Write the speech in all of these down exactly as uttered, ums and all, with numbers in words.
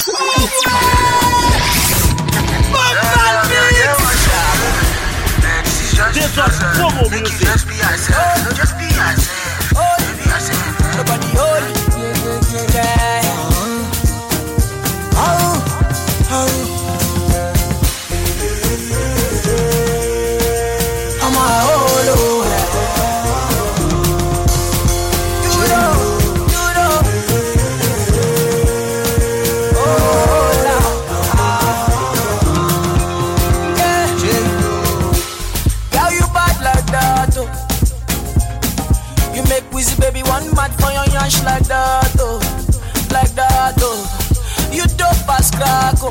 This is promo music. Just be yourself. Just be yourself. Be yourself. Nobody hold it. Yeah. Oh, oh. I'm a hold on. You know, you know. Oh, yeah. Girl, you bad like that, oh. You make Wizzy baby one mad for your yansh like that, oh. Like that, oh. You dope as crack, oh.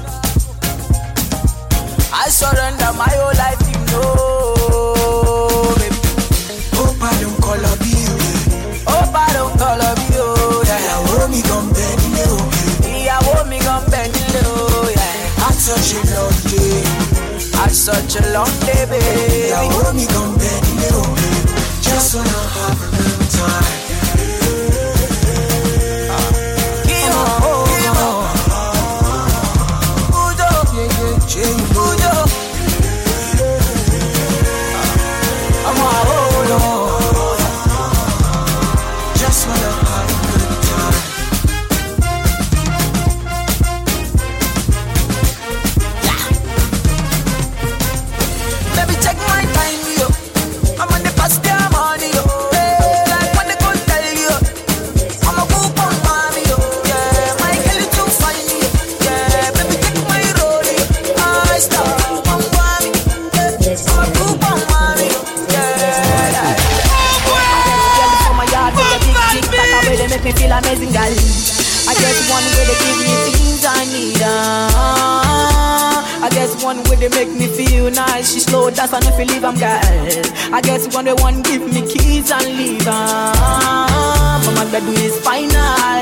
I surrender my whole life, you know, baby. Hope I don't call up you. Hope I don't call up you, yeah. Yeah, hold me gon' bend you. Yeah, hold me gon' bend you, yeah. Had such a long day. Had such a long day, baby. Yeah, hold me gon' bend you. Just wanna have a good time. Me feel amazing, girl. I guess one way they give me things I need. Uh, I guess one way they make me feel nice. She slow dance and if you leave, I'm girl. I guess one way one give me keys and leave. Uh, but my bedroom is final.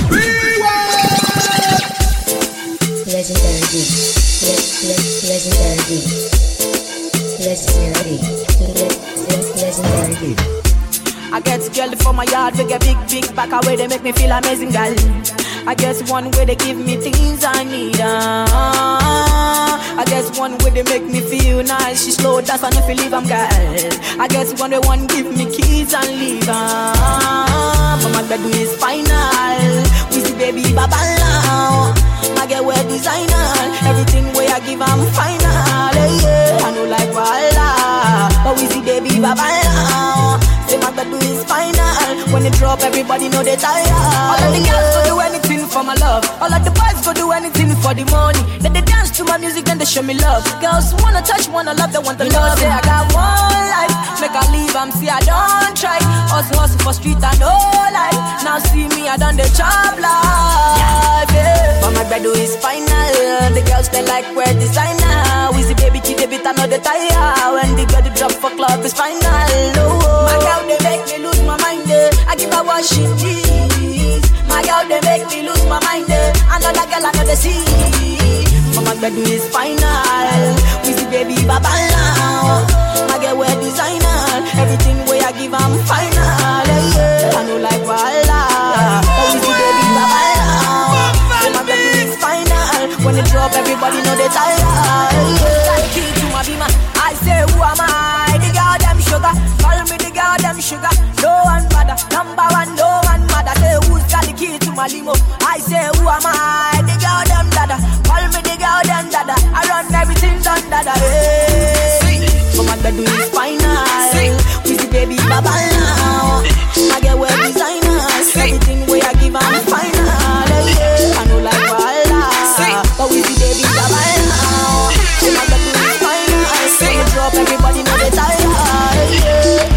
Legendary beat. Legendary beat. Legendary beat. Legendary beat. I get a girl for my yard, we get big, big back away, they make me feel amazing, girl. I guess one way they give me things I need. Uh, I guess one way they make me feel nice. She slow dance and if you leave, I'm girl. I guess one way one give me keys and leave. Uh, but my bedroom is final. We see baby baba now. My girl wear designer. Everything way I give, I'm final. Yeah, I know like Walla. But we see baby baba now. Say my bedroom is final. When it drop, everybody know they tired. All of the girls go do anything for my love. All of the boys go do anything for the money. Then they dance to my music, then they show me love. Girls wanna touch, wanna love, they want the love. Say I got one life, make I leave, I'm see I don't try. Hustle, hustle for street and no life. Now see me, I done the job life. Yeah. But my bedroom is final. The girls they like wear designer. We see baby kid, they beat another tire. When they get the drop for club, it's final. Oh. My girl, they make me lose my mind, eh. I give her washing jeans. My girl, they make me lose my mind, eh. Another girl, another see. But my bedroom is final. We see baby baba now. My girl wear designer. Everything way I give, I'm final. Yeah. I know like Walla. But we see baby baba now. So my bedroom is final. When it drop, everybody know they tired. Yeah. Key to my beamer. I say, who am I? The girl, them sugar. Call me the girl, them sugar. No one bother. Number one, no one mother. Say, who's got the key to my limo? I say, who am I? The girl, them dada. Call me the girl, them dada. I run everything done dada. Hey. So my bedroom is final. We see baby baba now. I get wear designers. Everything way I give, I'm final. Yeah. I know like Walla. But we see baby baba now. So my bedroom is final. When it drop, everybody know they tired. Yeah.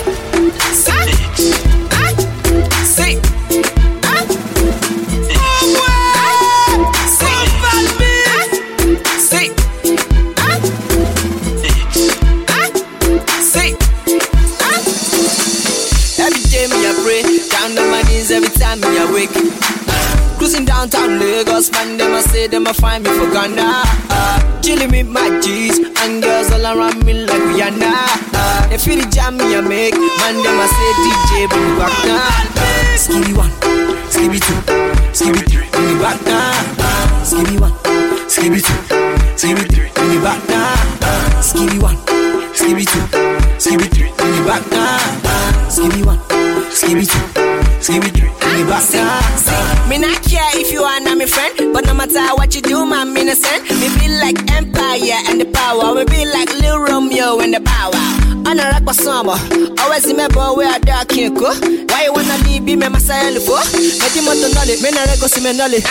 Every time me awake, cruising downtown Lagos, man, them a say them a find me for Ghana. Uh, chilling with my G's and girls all around me like Rihanna. Uh, they feel the jam me a make, man, them a say D J bring me back now. Uh, skibby one, skibby two, skibby three, bring me back now. Uh, skibby two, skibby three, bring it back now. Skibby one, skibby two, skibby three, bring it back now. Skibby one, skibby two, skibby three, bring it back now. Me not care if you are not my friend, but no matter what you do, I'm innocent. Me feel like Empire and the power. We be like Lil Romeo and the Bow Wow. On a rock summer, always remember where I dark can't go. Why you wanna leave me, my style for? But you must know it, me not go see me knowledge.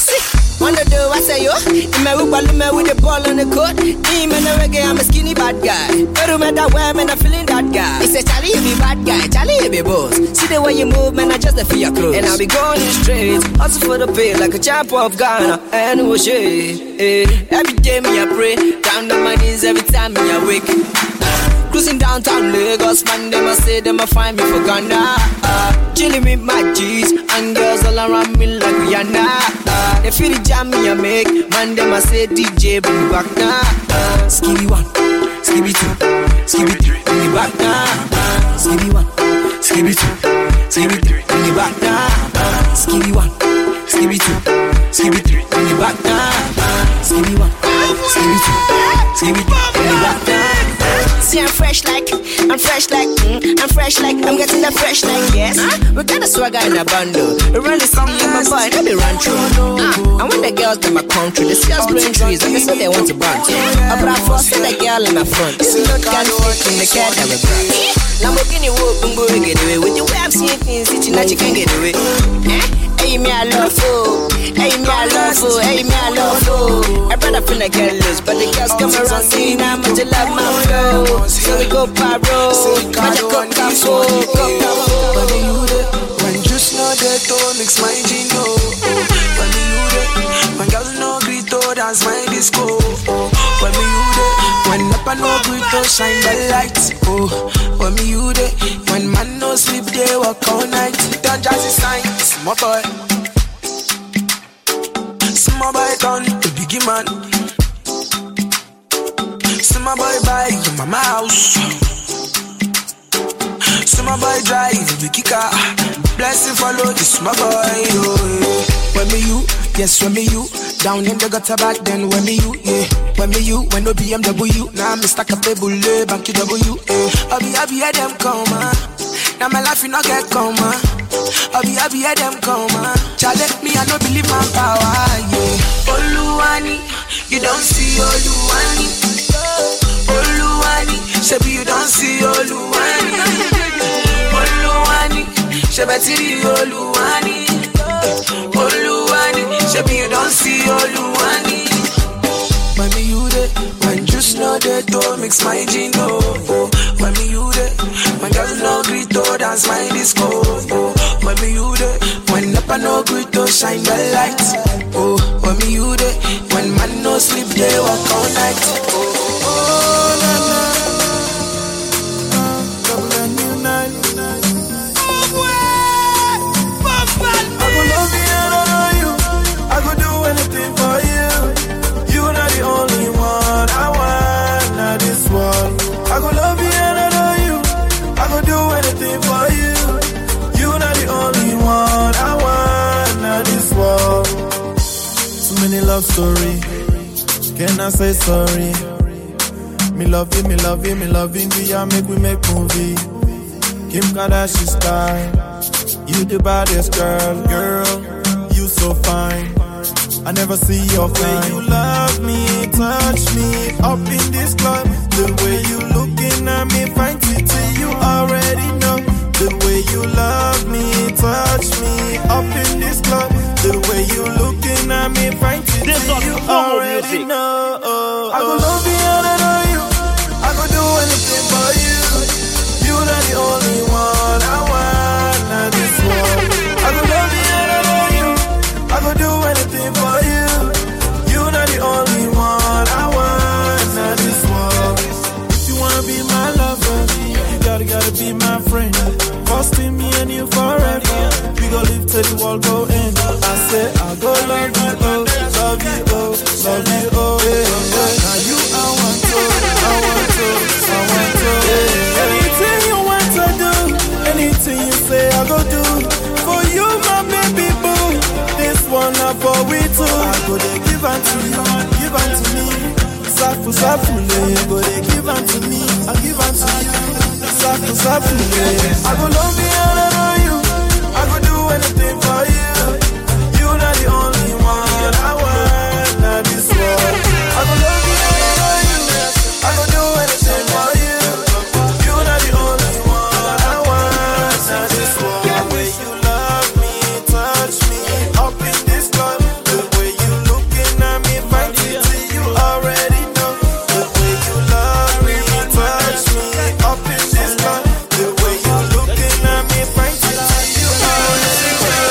Wanna do I say yo? In my room, I with the ball on the court. Me, man, a reggae, I'm a skinny bad guy. But no matter where, man, I'm feeling that guy. He said, Charlie, you be bad guy, Charlie, you be boss. See the way you move, man, I just a fear clothes. And I'll be going in straight, hustle for the pay like a champ of Ghana. And who shade, eh. Every day, me, I pray. Down on my knees every time me, I wake. Cruising downtown Lagos, man, them I say them I find me for Ghana. Uh, chilling with my G's and girls all around me like Rihanna. Uh, they feel the jam me I make, man, them I say D J bring it back now. Uh, skibby one, skibby two, skibby three, bring it back now. Uh, skibby one, skibby two, skibby three, bring it back now. Uh, skibby one, skibby two, skibby three, bring it back now. Uh, skibby one, skibby two, skibby three, bring it back now. See, I'm fresh like, I'm fresh like, mm, I'm fresh like, I'm getting that fresh like, yes. Huh? We got a swagger in a bundle. We run the city in my boy, they be run through. Uh, and when the girls in my country, they see us growing trees, and they say they want to bounce. Uh, but I first see the girl in my front. This is not can fit in the cat that we brought. Lamborghini whoop and go get away. With the way I'm seeing things, it's not you can get away. Eh? Hey, me I love you. Hey, me I love you. Hey, me I love you. I better feel like get loose, but the girls come around saying how much you love my flow. So we go pyro, magic up capo, when you there, when just know that don't mix my gino. When you there, when girls no greet to dance my disco. When you there, when up and no greet to shine the lights. Oh, when you there, when man no sleep they walk all night. Don't just sign, small boy, small boy done the biggie man. See my boy buy in mama house. See my boy drive the kicker. Blessing follow this my boy. Oh, when me you, yes when me you. Down in the gutter back then when me you, yeah. When me you, when no B M W. Now me stack up a bullet, bank you W. I be happy at them come on. Now my life you not get come on. I be happy at them come on. Challenge me I no believe my power, yeah. Oluwani, you don't see Oluwani. Oluwani, shebi you don't see Oluwani. Oluwani, shebetiri Oluwani. Oluwani, shebi you don't see Oluwani. When me you there, when just know that don't mix my gino. When me you there, when girls no greet to dance my disco. When me you there, when up and no greet to shine the lights. Oh, when me you there, when man no sleep they walk all night. Oh. Oh, na, na. Uh, double and new night. Oh, I go love you and I know you. I go do anything for you. You're not the only one I want, not this one. I go love you and I know you. I go do anything for you. You're not the only one I want, not this one. Too many love stories. Can I say sorry? Me love you, me love you, me love India, make we make movie. Kim Kardashian style, you the baddest girl, girl, you so fine. I never see your face. You love me, touch me, up in this club. The way you looking at me, fine titty, you already know. The way you love me, touch me, up in this club. The way you looking at me, fine titty, you already know. I go love you and I know you. I go do anything for you. You're not the only one I want, not this one. I go love you and I know you. I go do anything for you. You're not the only one I want, not this one. If you wanna be my lover, you gotta gotta be my friend. First in me and you forever. We gon' live till the world go end. I say I go love you, oh, love you, oh, love you, oh, yeah, yeah. Now you I want to, I want to, I want to, yeah. Anything you want to do, anything you say I go do. For you my baby boo, this one up for we two. I go to give unto you, give sapule, go they give unto me, I give unto you. Sapu sapule, I go love me and I know you. I go do anything for you. You not the only one I want, not this world. I go love me and I know you. I go do anything for you. You not the only one I want, not this world. The way you love me, touch me, up in this club. The way you looking at me, fight it till you already know. The way you love me, touch me, up in this club. The way you looking at me, fight it till you already know.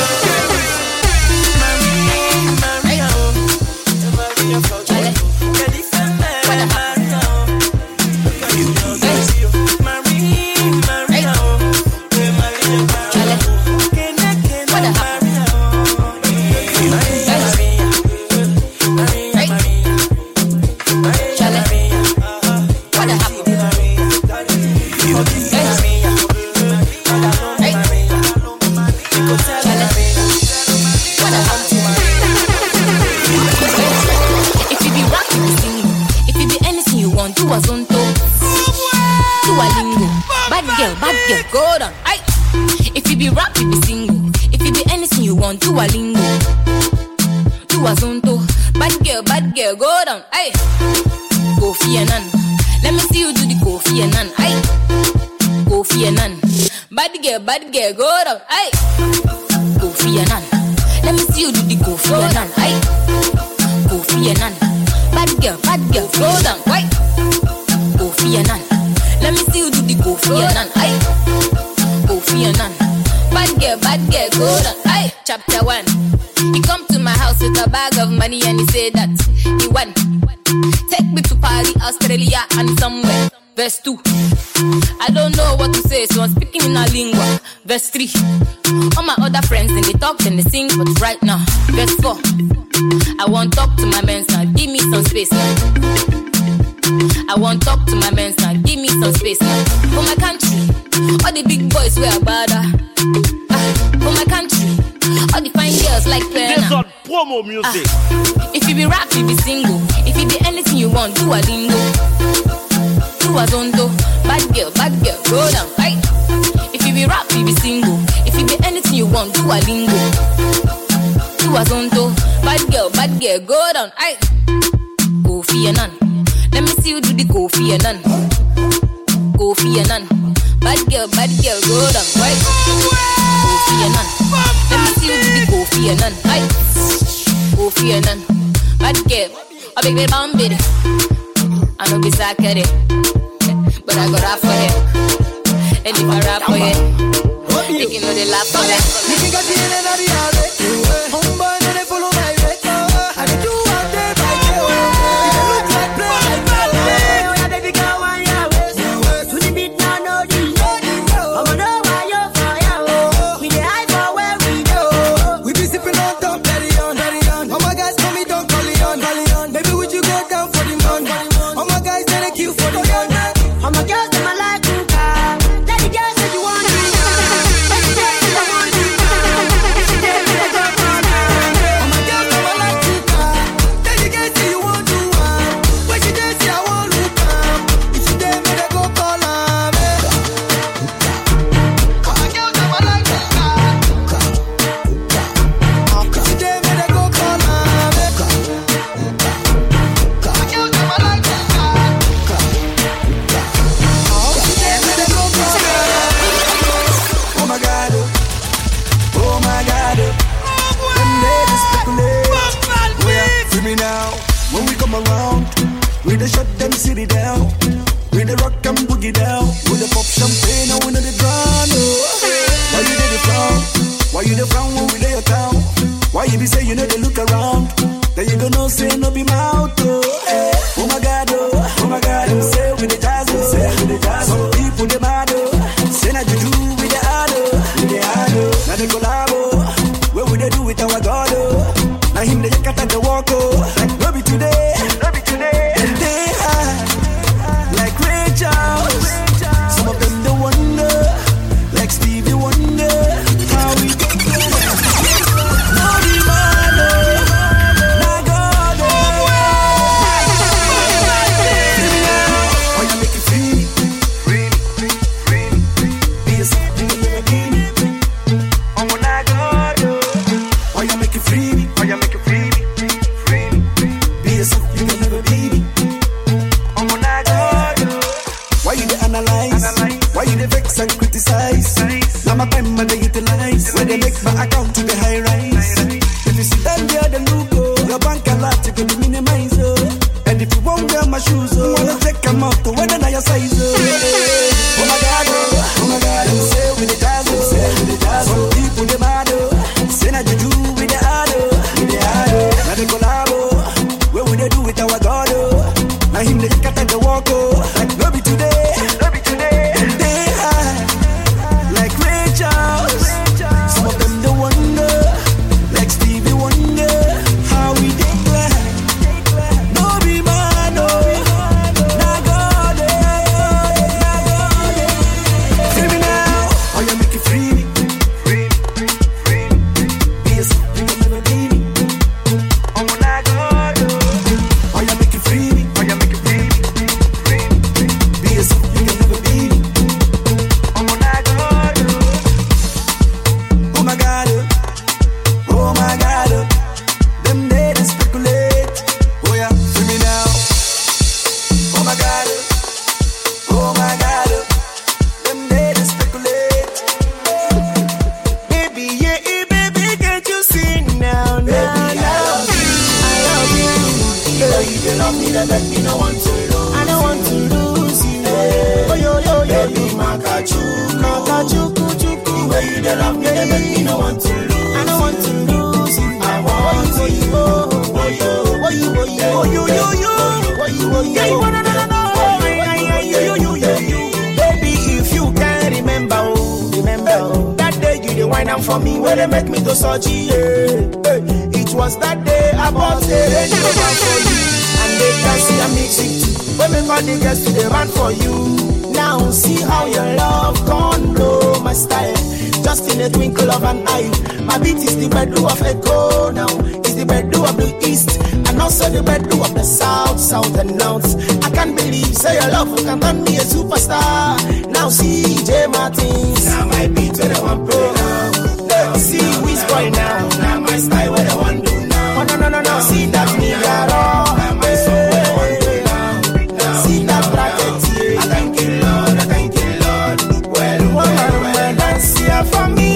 Bad girl, go down, aye. Kofi Annan. Let me see you do the Kofi Annan, aye. Kofi Annan. Bad girl, bad girl, go down, aye. Kofi Annan. Let me see you do the Kofi Annan, aye. Kofi Annan. Bad girl, bad girl, go down, aye. Chapter one. He come to my house with a bag of money and he said that he won. Take me to Paris, Australia, and somewhere. Verse two. I don't know what to say, so I'm speaking in a lingua. Verse three. All my other friends, and they talk and they sing, but right now. Verse four. I want talk to my men now, give me some space now. I want talk to my men now, give me some space now. For my country, all the big boys wear bada. Ah, for my country, all the fine girls like Pena. This on promo music. Ah, if you be rap, you be single. If you be anything you want, do a dingo. Do a zondo. Bad girl, bad girl, go down, right? If you be rap, you be single. If you be anything you want, do a lingo. Do a zondo. Bad girl, bad girl, go down, right? Kofi Annan. Let me see you do the Kofi Annan. Kofi Annan. Bad girl, bad girl, go down, right? Kofi Annan. Let me see you do the Kofi Annan, right? Kofi Annan. Bad girl, a big big bambidi. I know this I get it, but I got rap for it. And if I rap for it, they can know they laugh for it. You can get the end of the alley. Homeboy, and they follow my way. I do all day by day. It look like play like play. Oh yeah, baby girl, one your waist. To the beat now, no the I'm gonna know why you're for you. We the high for where we go. We be sipping on top, daddy on, daddy on. All my guys call me Don Corleone, Corleone. Baby, would you go down for the money? All my guys they like you for the gun. All my girls them I like you. Let the girls say you want me. Let the girls say you want me. If you dare me, let go on. All my girls them I like you. Let the girls say you want to. When she dare say I want to come. If you dare me, let go call on. All my girls them I like you. If you dare me, let go call on. All my girls them I like you. Oh my God, oh my God, them ladies speculate. Well, free me now. When we come around, we the shut them city down. We the rock and boogie down. We the pop champagne and we know the drama. Why you did the frown? Why you the frown when we lay your town? Why you be say you know they look around? Then you gonna say no be mouth. Oh, eh. Oh my God, oh, oh my God, them say with the jazz, oh, say with the jazz. Some people they mad, oh, say that you do with the hard, oh, with the hard, oh. Now they collabo, what would they do with our God, oh? Now him they cut at the walk, oh, like no be today, no be today. And they high, like Ray Charles. Some of them they wonder, like Stevie Wonder, how we get there. No be mad, oh, now God, oh. way you dey love me, that make me no want to lose. I don't want to lose you. Oh yo yo yo, baby, makachuku, makachuku, chuku. The way you dey love me, that make me no want to lose. I don't want to lose you. I want to you. Oh yo, oh yo, oh yo, oh yo, yo yo, oh yo, oh yo. You wanna know? Yo yo yo yo. Baby, if you can remember, oh, remember oh, that day you dey wine am for me, where they make me go surgery. Yeah. It was that day I bought a Range Rover for you, and they can see I mix it too. When me call the girls to the run for you. Now see how your love gone blow my style. Just in a twinkle of an eye. My beat is the bedroom of Echo now. It's the bedroom of the east, and also the bedroom of the south, south and north. I can't believe, say your love can turn me a superstar. Now see J Martins. Now my beat where they want play now. Now see Wiz Boy now. Now my style where they want do now. Oh no no no no. See that nigga raw. Now my song where they want do now. Now see that bracket here. I thank you Lord, I thank you Lord. Well well well, dance here for me.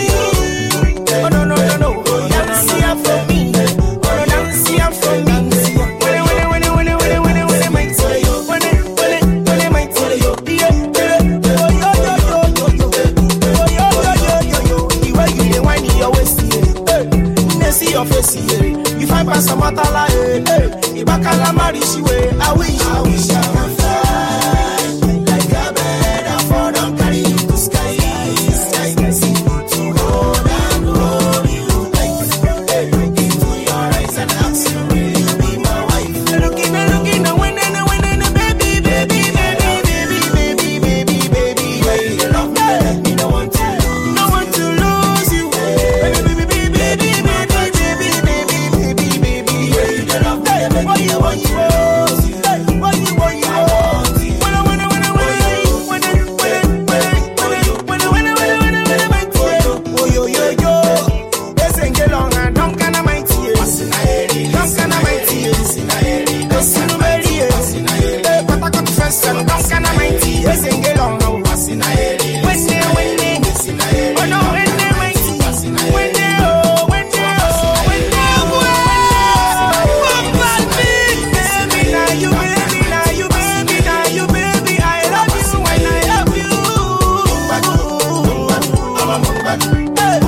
Oh no no no no. Dance here for me. Oh no, dance here for me. When it when it when it when it when it when it when it might say yo. When it when it when it might say yo. Yeah yeah. Oh yo yo yo yo yo. Oh yo yo yo yo yo. The way you dey whine your waist here. Hey, see your face here. You find pass some matala eh. Hey, Ibakala marry she way. I wish I wish I can fly like a bird. I fall down carry you to sky. Sky can see to hold and hold you tight. Hey, look into your eyes and ask you will you be my wife? Looking and looking and when and when and baby baby baby baby baby baby baby. Why you love me? Let me no want to lose. No want to lose you. Baby baby baby baby baby baby baby baby baby. Why you love me? Why you want you? Why you why you? When I when I when I when I when I when I when I when I when I when I when I when I oh yo yo yo. This ain't get long and don't can I mind you. Don't can I mind you. This ain't no very. Hey, but I got the first and don't can I mind you. This ain't get long now. When they when they oh no when they mind you. When they oh when they oh when they oh bad baby now you baby now you baby now you baby I love you and I love you. I'm a bad hey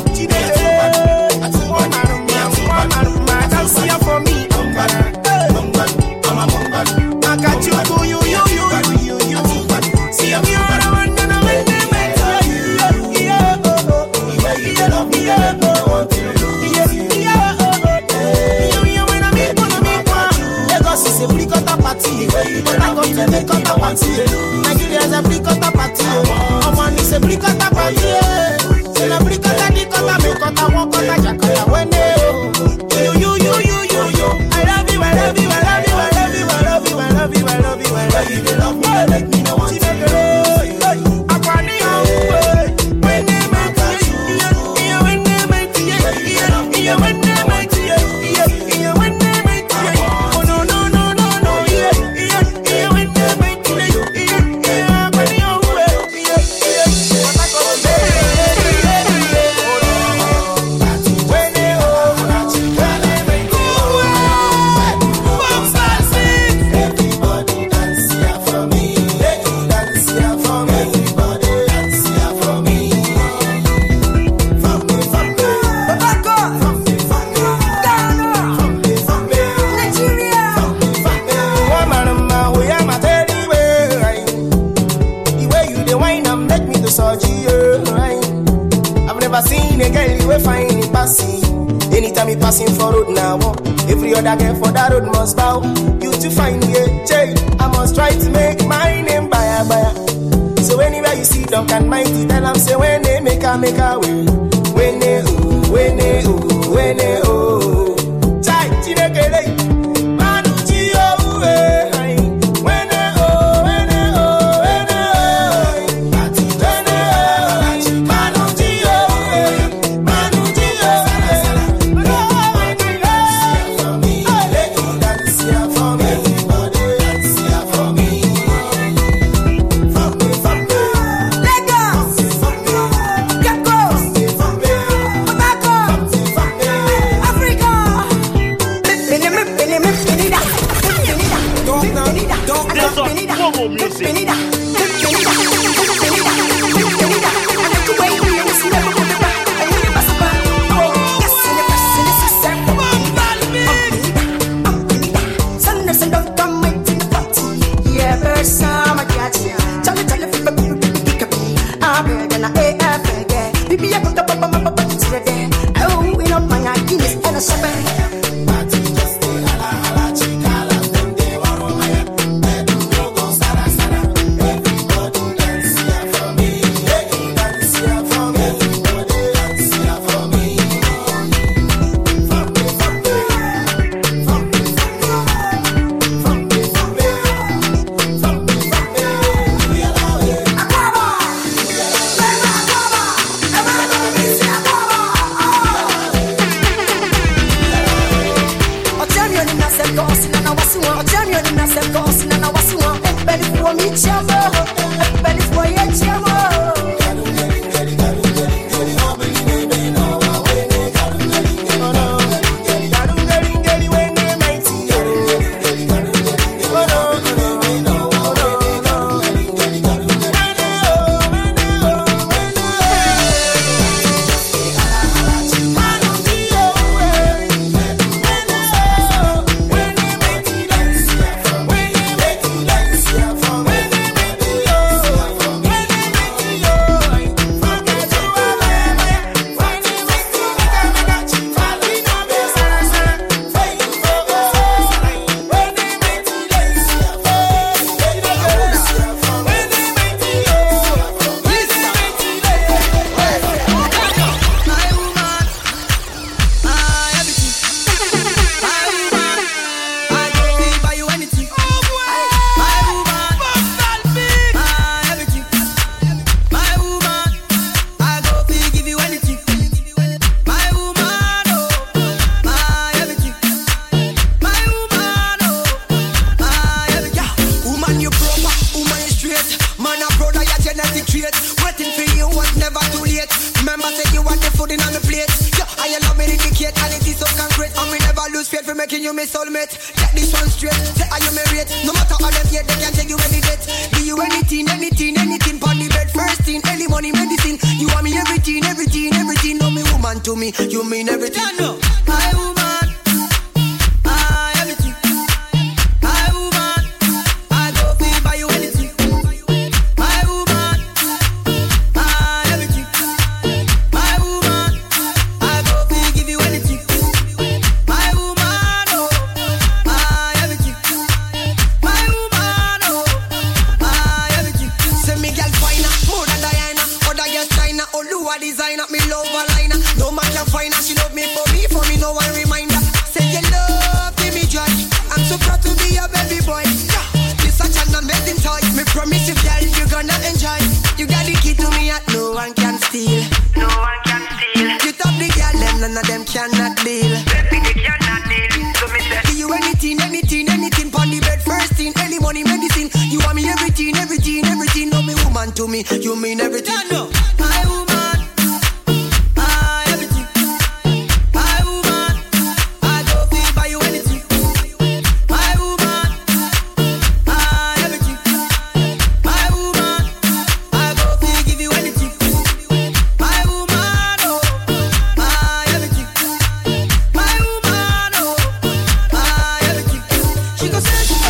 dance here for me. I'm a bad I got you to you you you you you you. See I'm here and I when they make you yeah oh oh you love me yeah I want to lose yeah oh oh you when I meet when I meet one Lagos is a bricota party but I come to make up party Nigeria's a bricota party Oman is a bricota party say na bricota di kota me kota one kota jakota when you you you you you you I love you I love you I love you I love you I love you I love you I love you I love you you love me make me no want to akwani o when they make you yeah when they make you yeah yeah when they make you yeah yeah when they make you oh no no no no no yeah yeah yeah when they make you yeah yeah akwani o yeah yeah what I call when they oh when they make you everybody dance here for me dance here for me everybody dance here for me from me from me from me from me Ghana from me from me Nigeria from me from me woman we am a teddy bear the way you dey whine and make me to surgery I've never seen a girl you will find it passing. Anytime you passing for road now, every other girl for that road must bow. You to find me a J, I must try to make my name buyer buyer. So anywhere you see Dunk and Mighty, tell them say when they make a make a way. When they oh, when they oh, when they oh. Chai, chinekele, manuchi oh eh. When they oh, when they oh, when they oh. When they oh, manuchi oh eh, manuchi oh eh. Dance here for me, everybody dance here for me. From me, from me, Lagos, from me, Cape Coast, from me, Port Harcourt, from me, Africa. Como Music.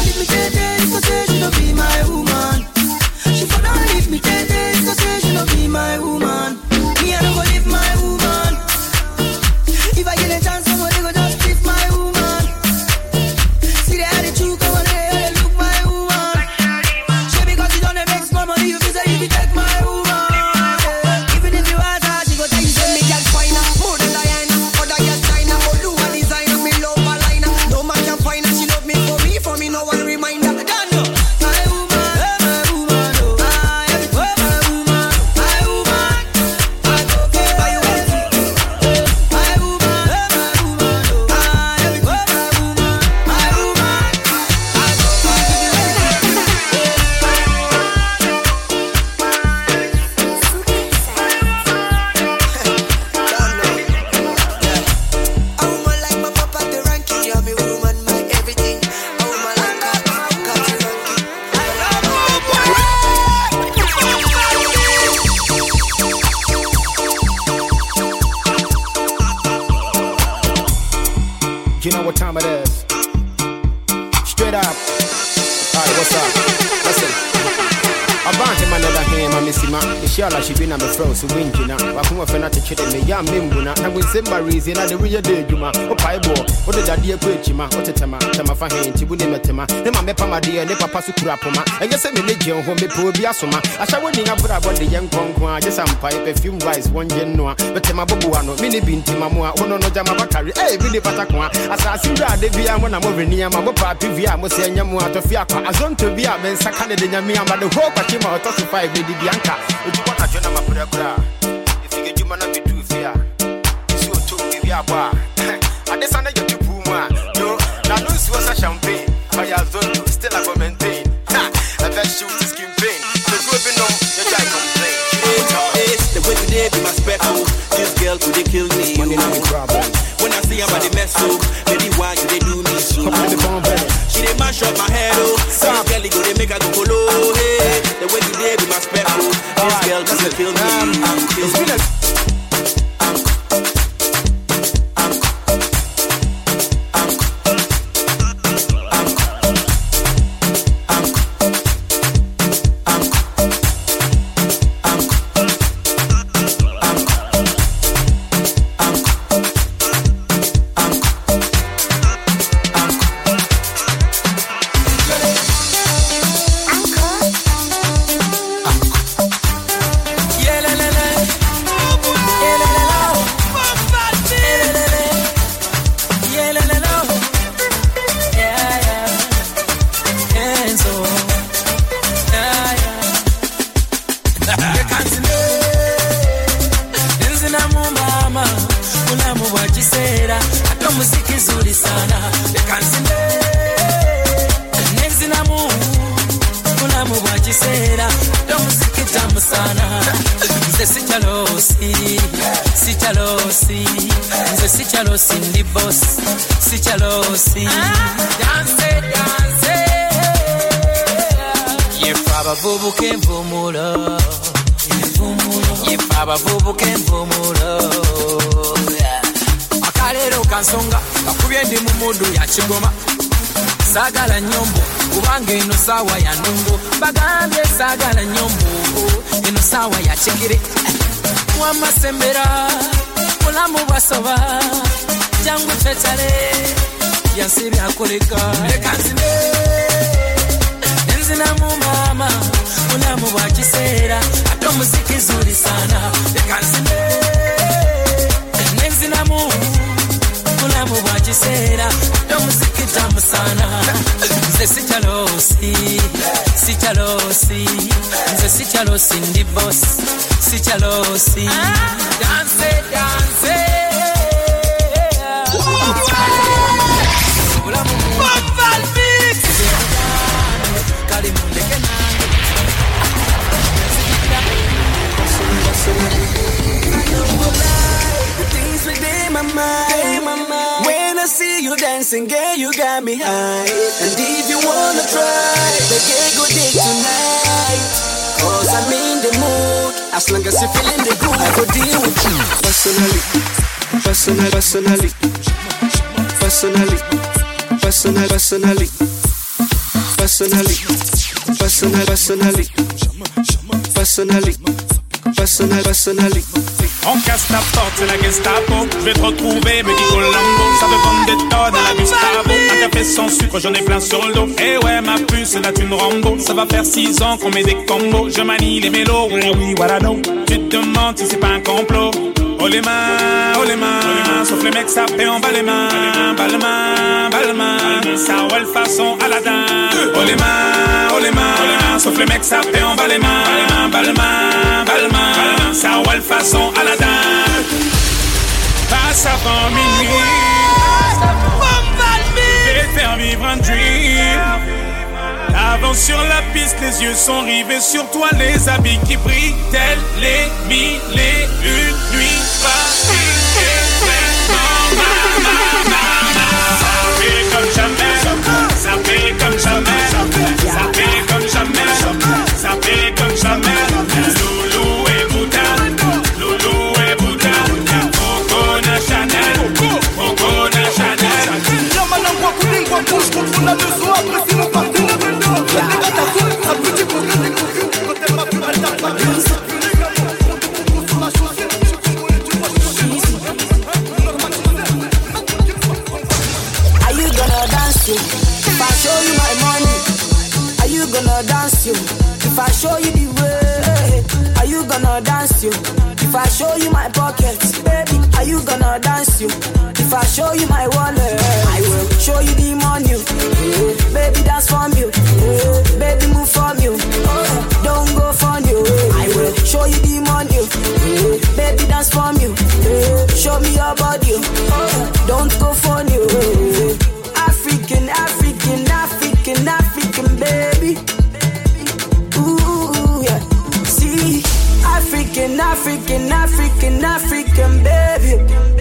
She for don't leave me dead, so say she no be straight up. Alright, what's up? Listen. A bunch of man that here, my missy man. The shell she been on the froze, so win you now. I come up and not to cheat me, young Mimbuna. And with Simba reason, I the real day, you man. Oh, pie ball. What did that dear preach, man? What a tema, tema for him, she wouldn't met him. Then my mepa, my dear, never pass to Kurapoma. And yes, I'm in the gym, home, be poor Biasoma. I shall win up about the young conqueror. Just some pipe, a few rice, one genoa. But my bobuano, mini bin Timamua, one no jama battery. Hey, Billy Patakwa. As I see that, they be a one I'm over near my papa, Pivia, Mosia, Yamua, Fiaka. As on to be a man, Sakana de Yamia, but the whole Pachima, Tossify. Lady Bianca, if you want to join my brother, if you get you man be too fair, it's your two give you a bar. And this under your puma, yo, now lose was a champagne, but you don't still a go maintain. Ha, a best shoot is skin pain. So go be no, your guy complain. The way today be my special. This girl could they kill me. Money not me problem. When I see her body mess up, baby why do they do me so? She they mash up my head oh. This girl go they make her go low. Hey, the way today be my special. This girl could they kill me. Kill me. Sagala nyombo, ubange ino sawa ya nungo. Bagambye sagala nyombo, ino sawa ya chekire. Wama sembera, mulamu basoba. Jangu chechale, yansiri akoleka. Lekanzine, nenzina mu mama, mulamu wakisera. Ato muziki zuri sana. Lekanzine, nenzina mu mulamu wakisera. Ato muziki tamu sana. Nze sichalosi, sichalosi. Nze sichalosi ndi boss, sichalosi. Dance, dance. Bumble mix. Kali mundeke nange. The things within my mind. When I see you dancing, girl, you got me high. And if you wanna try, the girl go day tonight. Cause I'm in the mood. As long as you're feeling the good, I go deal with you. Personally, personally, personally, personally, personally, personally, personally, personally, personally, personally, personally, personally. On casse ta porte, c'est la Gestapo. Je vais te retrouver, me dit Colombo. Ça veut vendre des tonnes à la Gustavo. Un café sans sucre, j'en ai plein sur le dos. Eh ouais, ma puce, c'est là une Rambo. Ça va faire six ans qu'on met des combos. Je manie les mélos, voilà oui, voilà non. Tu te demandes si c'est pas un complot. Oh les mains, oh les mains, sauf les mecs sapés en bas les mains. Bas les mains, bas les mains, ça ouais le façon Aladdin. Oh les mains, oh les mains, sauf les mecs sapés en bas les mains. Bas les mains, bas les mains, ça ouais le façon Aladdin. Passe avant minuit, je vais faire vivre un dream. Avance sur la piste, les yeux sont rivés sur toi, les habits qui brillent, tels les mille et une nuits. Ça fait comme jamais, ça fait comme jamais, ça fait comme jamais, ça fait comme jamais. Loulou et Bouddha, Loulou et Bouddha, Coco Chanel, Coco Chanel. gonna dance you? If I show you my money, are you gonna dance you? If I show you the way, are you gonna dance you? If I show you my pockets, baby, are you gonna dance you? If I show you my wallet, I will show you the money. Yeah. Baby, dance from you. Yeah. Baby, move from you. Oh, don't go from you. Yeah. I will show you the money. Yeah. Baby, dance from you. Yeah. Show me your body. Oh, don't go from you. Yeah. African, African, African, African, baby. Ooh, yeah. See, African, African, African, African, baby.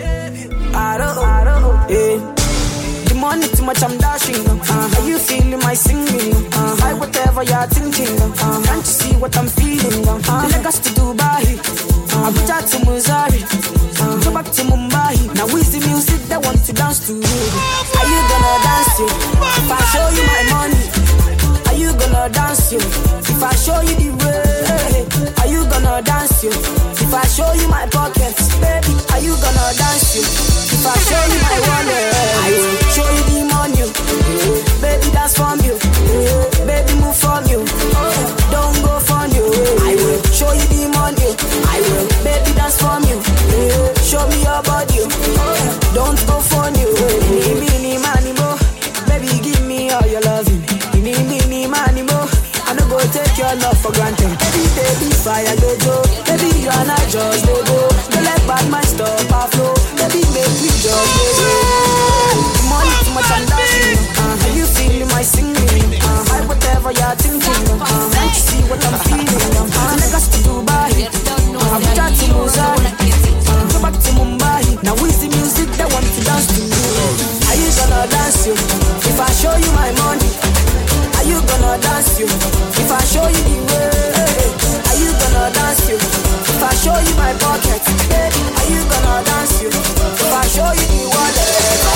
I don't, I don't, yeah. The money too much, I'm dashing. Uh, how you feeling my singing? Uh, high whatever you're thinking. Uh, can't you see what I'm feeling? Uh, Lagos to Dubai, uh, Abuja to Missouri, uh, go back to Mumbai. Now with the music that want to dance to you. Are you gonna dance you? If I show you my money, are you gonna dance you? If I show you the way, are you gonna dance you? If I show you my pockets, baby, are you gonna dance you? If I show you my wallet, I will show you the money. Yeah. Baby, dance from you. Yeah. Baby, move from you. Oh, don't go from you. Yeah. I will show you the money. I will, baby, dance from you. Yeah. Show me your body. Oh, don't go from you. Mini, mini, money, mo. Baby, give me all your loving. Mini, mini, money, mo. I no go take your love for granted. Baby, baby, fire, go, go. Baby, you are not just go, go. Don't let bad man stop our flow. Baby, make me just go, go. Money too much, I'm dancing. Uh, are you feeling my singing? Uh, high whatever you're thinking. Uh, can't you see what I'm feeling? Uh, Lagos to Dubai, uh, Abuja to Missouri, uh, go back to Mumbai. Now with the music that want to dance to you. Are you gonna dance you? If I show you my money, are you gonna dance you? If I show you the way, are you gonna dance you? If I show you my pocket, baby, are you gonna dance you? If I show you the wallet,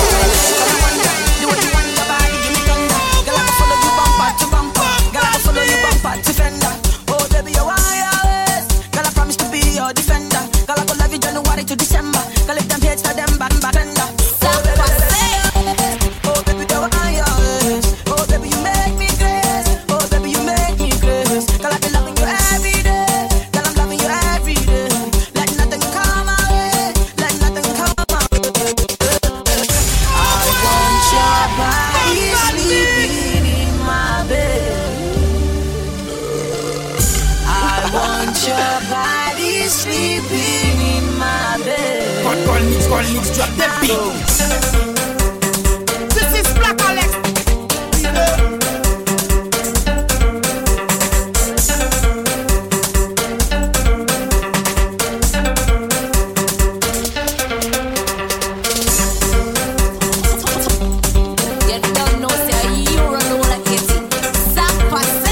do what you want, your body, give me thunder. Girl, I can follow you bumper to bumper. Girl, I can follow you bumper to fender. Oh, baby, you're wise. Girl, I promise to be your defender. Girl, I go love you January to December. Girl, if them hate, tell them back and back tender. Oh, baby, oh, baby, you're wise. Oh, baby, you make me crazy. Oh, baby, you make me crazy. Girl, I be loving you every day. Girl, I'm loving you every day. Let nothing come my way. Let nothing come my way. I want your body sleeping in my bed. I want your body sleeping in my bed. Call, call mix, call mix, drop the beat. This is Black Alex. You don't know, say you run the one like it. Ça passe.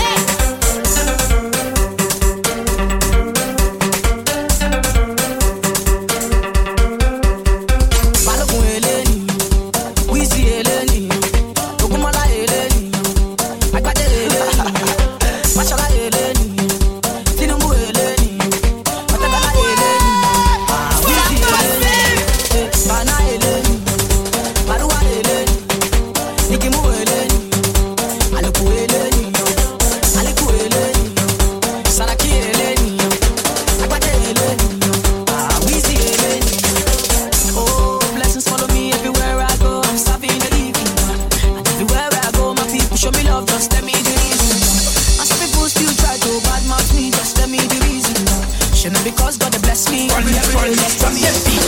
Balogun Eleni, Wizzy Eleni, Ogunmola Eleni, Agbade Eleni, Mashola Eleni, Tinubu Eleni, Otegala Eleni, Wizzy Eleni, Bana Eleni, Maruwa Eleni, Nikimu Eleni, Aliku Eleni, Aliku Eleni, Saraki Eleni, Agbade Eleni, Wizzy Eleni. Oh, blessings follow me everywhere I go. I'm serving the living God. And everywhere I go, my people show me love. Just tell me the reason. And some people still try to badmouth me. Just tell me the reason. Shouldn't because God bless me. Call mix, call mix, drop the beat.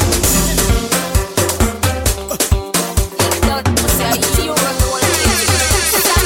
You don't know, say you run the one like it. Ça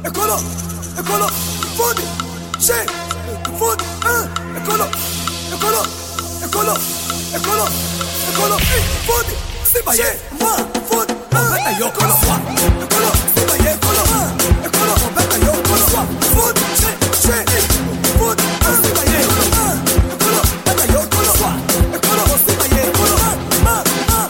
écolo, écolo, food, shake, food, hein, écolo, écolo, écolo, écolo, écolo, food, c'est pas yé, moi, food, hein, écolo, écolo, c'est pas yé, écolo, écolo, écolo, food, shake, shake, food, hein, c'est pas yé, écolo, écolo, écolo, c'est pas yé, écolo, ah, ah,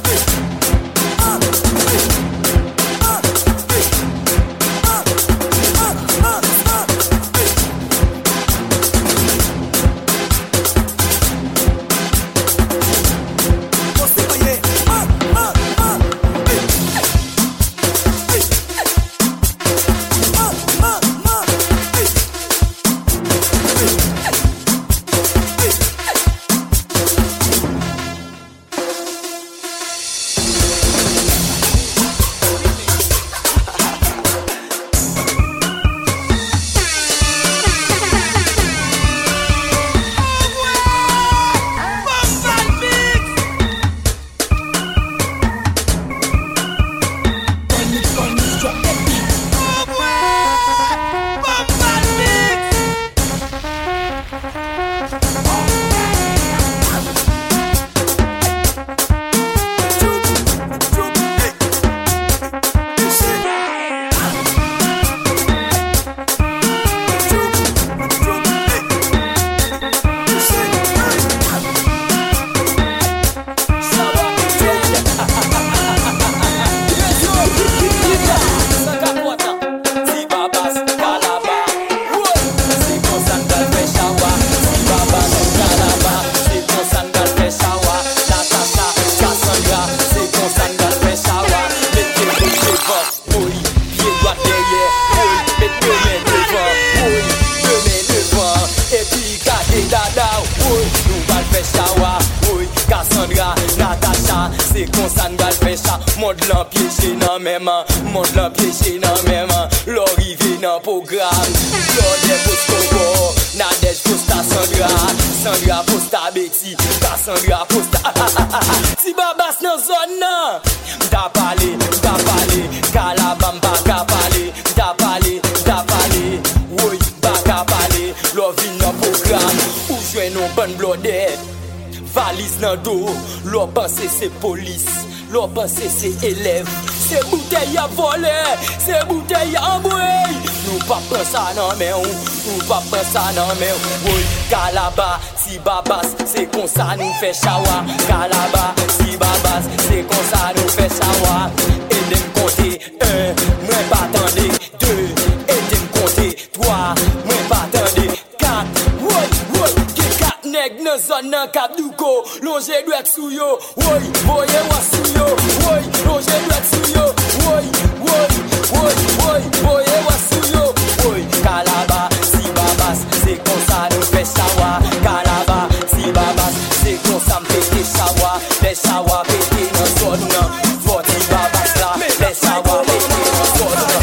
c'est police, l'on pense c'est élève, c'est bouteille à voler, c'est bouteille à embrouiller. Nous pas prendre ça non mais on, nous pas prendre ça non mais on. Oui, Calaba, si babas, c'est comme ça nous fait chawa. Calaba, si babas, c'est comme ça nous fait chawa. Et de me compter un, moi pas attendez deux, et de me compter trois, moi pas attendez quatre. Oui, oui, qui quatre nèg dans zone nan Cap Douko, longe doit sou yo. Oui, voyez moi sou yo. Oui, longe doit sou yo. Oui, oui, oui, oui, voyez moi sou yo. Oui, Calaba, si babas, c'est comme ça nous fait chawa. Calaba, si babas, c'est comme ça me fait chawa. Les chawa pété dans zone nan, forty babas là. Les chawa pété dans zone nan.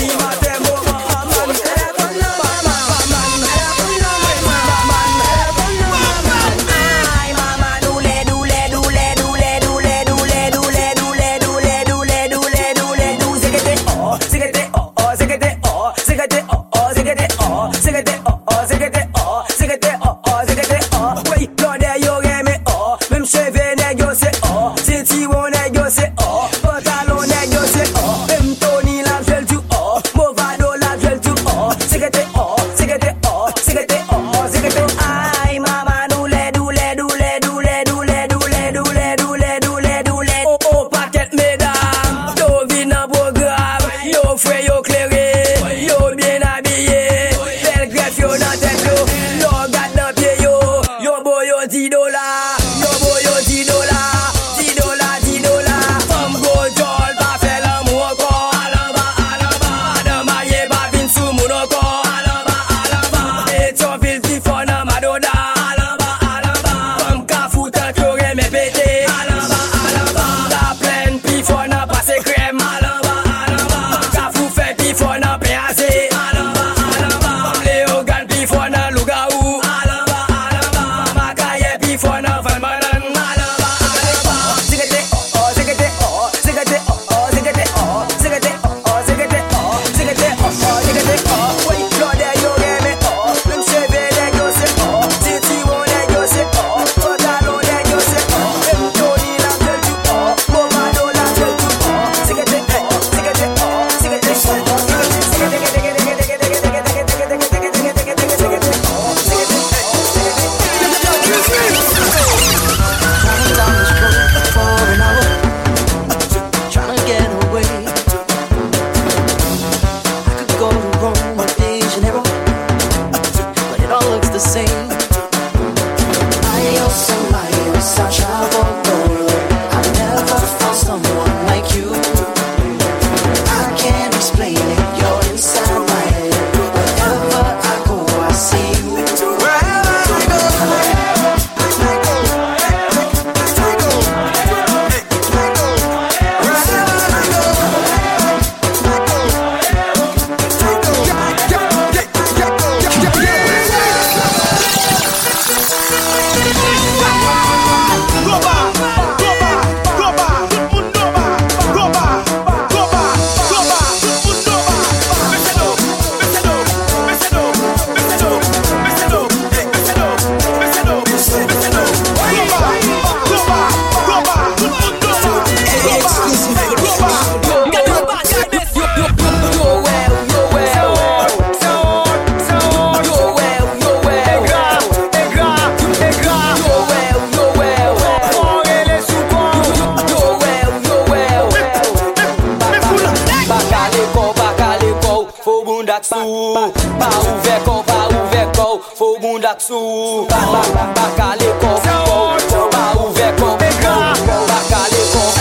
ou. Pas ouvert corps, pas ouvert corps. Faut gondak sou. Pas calé corps. Pas ouvert corps. Pas calé corps.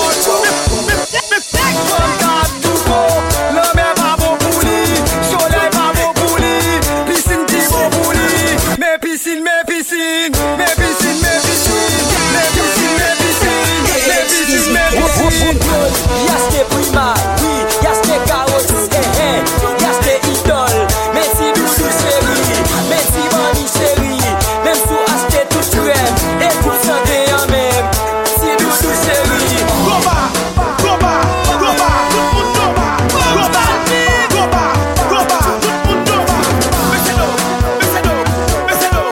Piscine, mes piscines, mes piscines, mes piscines, mes piscines, mes piscines, mes piscines, mes piscines. Y'a ce prima, oui, y'a ce carottes, eh eh, y'a ce idole. Merci doucou chérie, merci mami chérie. Même sous acheter tout crème et pour santé en même. Merci doucou chérie. Goba, goba, goba, tout le monde goba, goba, goba, goba, tout le monde goba. Messez donc, messez donc, messez donc.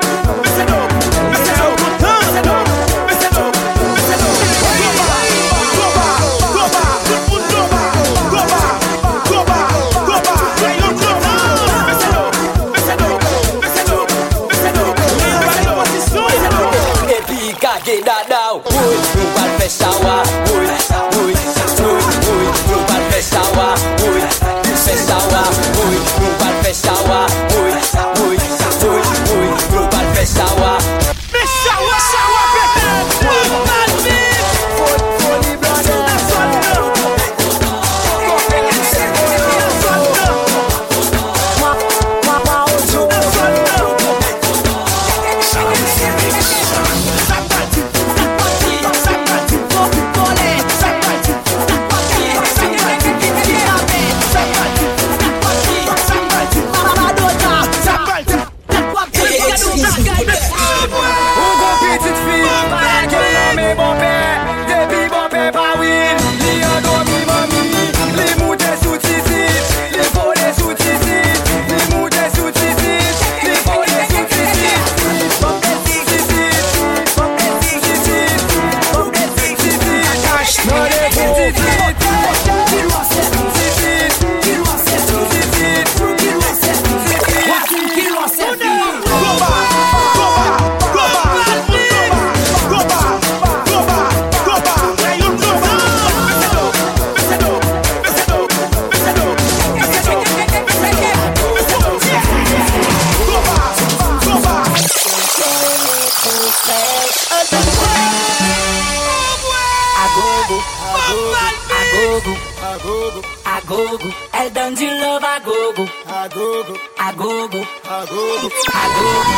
Agogo, elle donne du love à gogo. Agogo, agogo, agogo, agogo.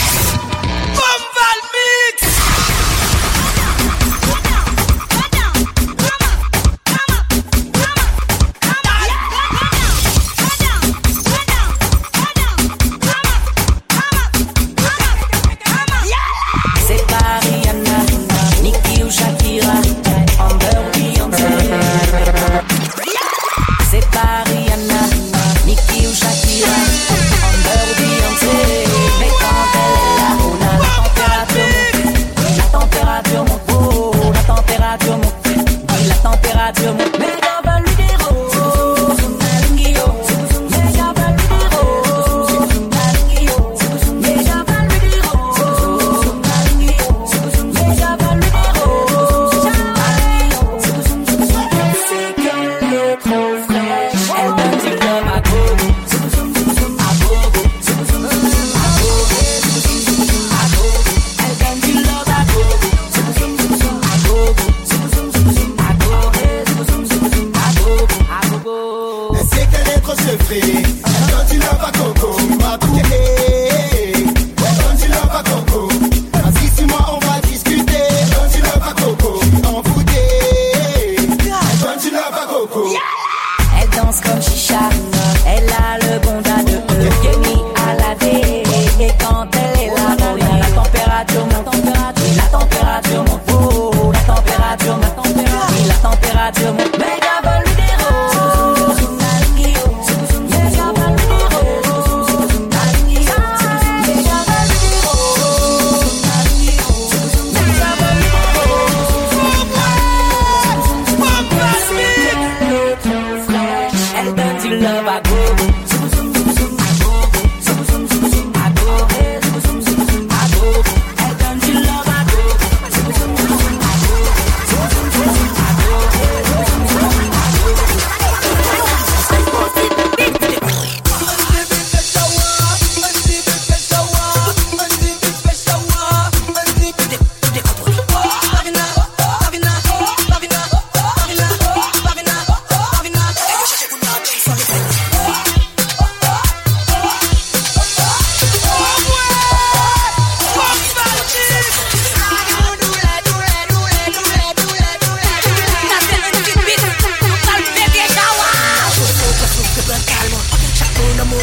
Bombal mix. C'est pas Rihanna, Nicki ou Shakira, Amber Beyoncé. C'est pas Rihanna, Nicki ou Shakira, Amber Beyoncé. Mais quand elle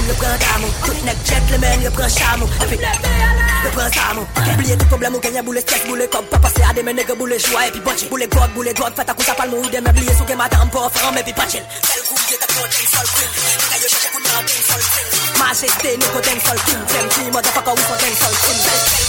je prends d'amour. Tout n'est gentleman, je prends chameau. Et puis, je prends d'amour. Oubliez tout problème ou gagner boule stress, boule comme pas passer à des mecs, boule joie. Et puis, bon, boule god, boule drogue, faites à coup ça parle mou. Des meubles, sous que madame, pas femme, et puis pas chill. Tel goût, j'ai ta côte, sol queen. Quand je cherche pour nous, d'un sol queen. Majesté, nous côté d'un sol queen. T'aimes qui, motherfucker, ou côté d'un sol queen.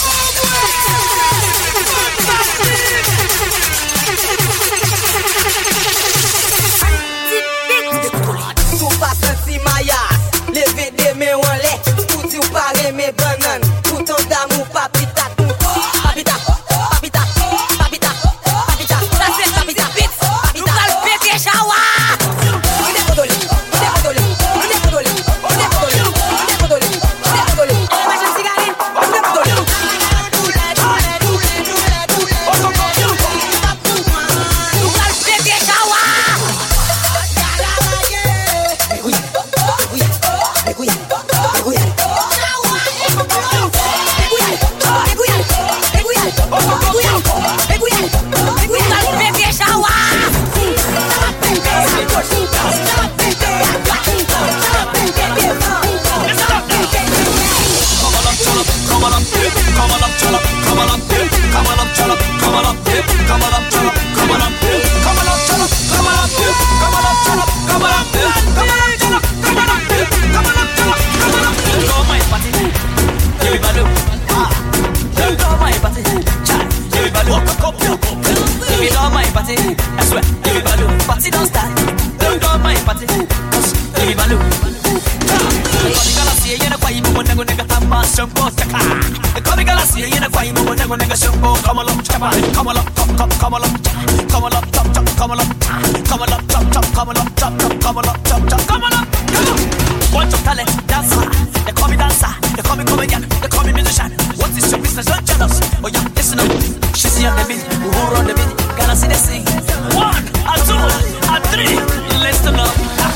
Tout passe si maya, lever des mains en lait, tout dit ou parler mes bananes, tout en d'amour, papita, papita, papita, papita, papita, ça c'est papita, nous allons péter chawa. On est condolé, on est condolé, on est condolé, on est condolé, on est condolé, on est condolé. Elle va chez cigarette, on est condolé. Nous allons péter chawa. I swear, give me balloon, party don't start. Don't go my party, give me balloon. The galaxy, you know why you want to go nigga tamba shampoo taka. The galaxy, you know why you want to go nigga shampoo. Come along, come on, come along, come come come along, come along, chop chop, come along, come along, chop chop, come along, chop chop, come along, chop chop, come along. Bunch of talent, dancer. They call me dancer, they call me comedian, they call me musician. What is your business? Don't jealous. Oh yeah, listen up. She's on the beat, who run the beat. Galaxy they sing. One, a two, a three. Listen up.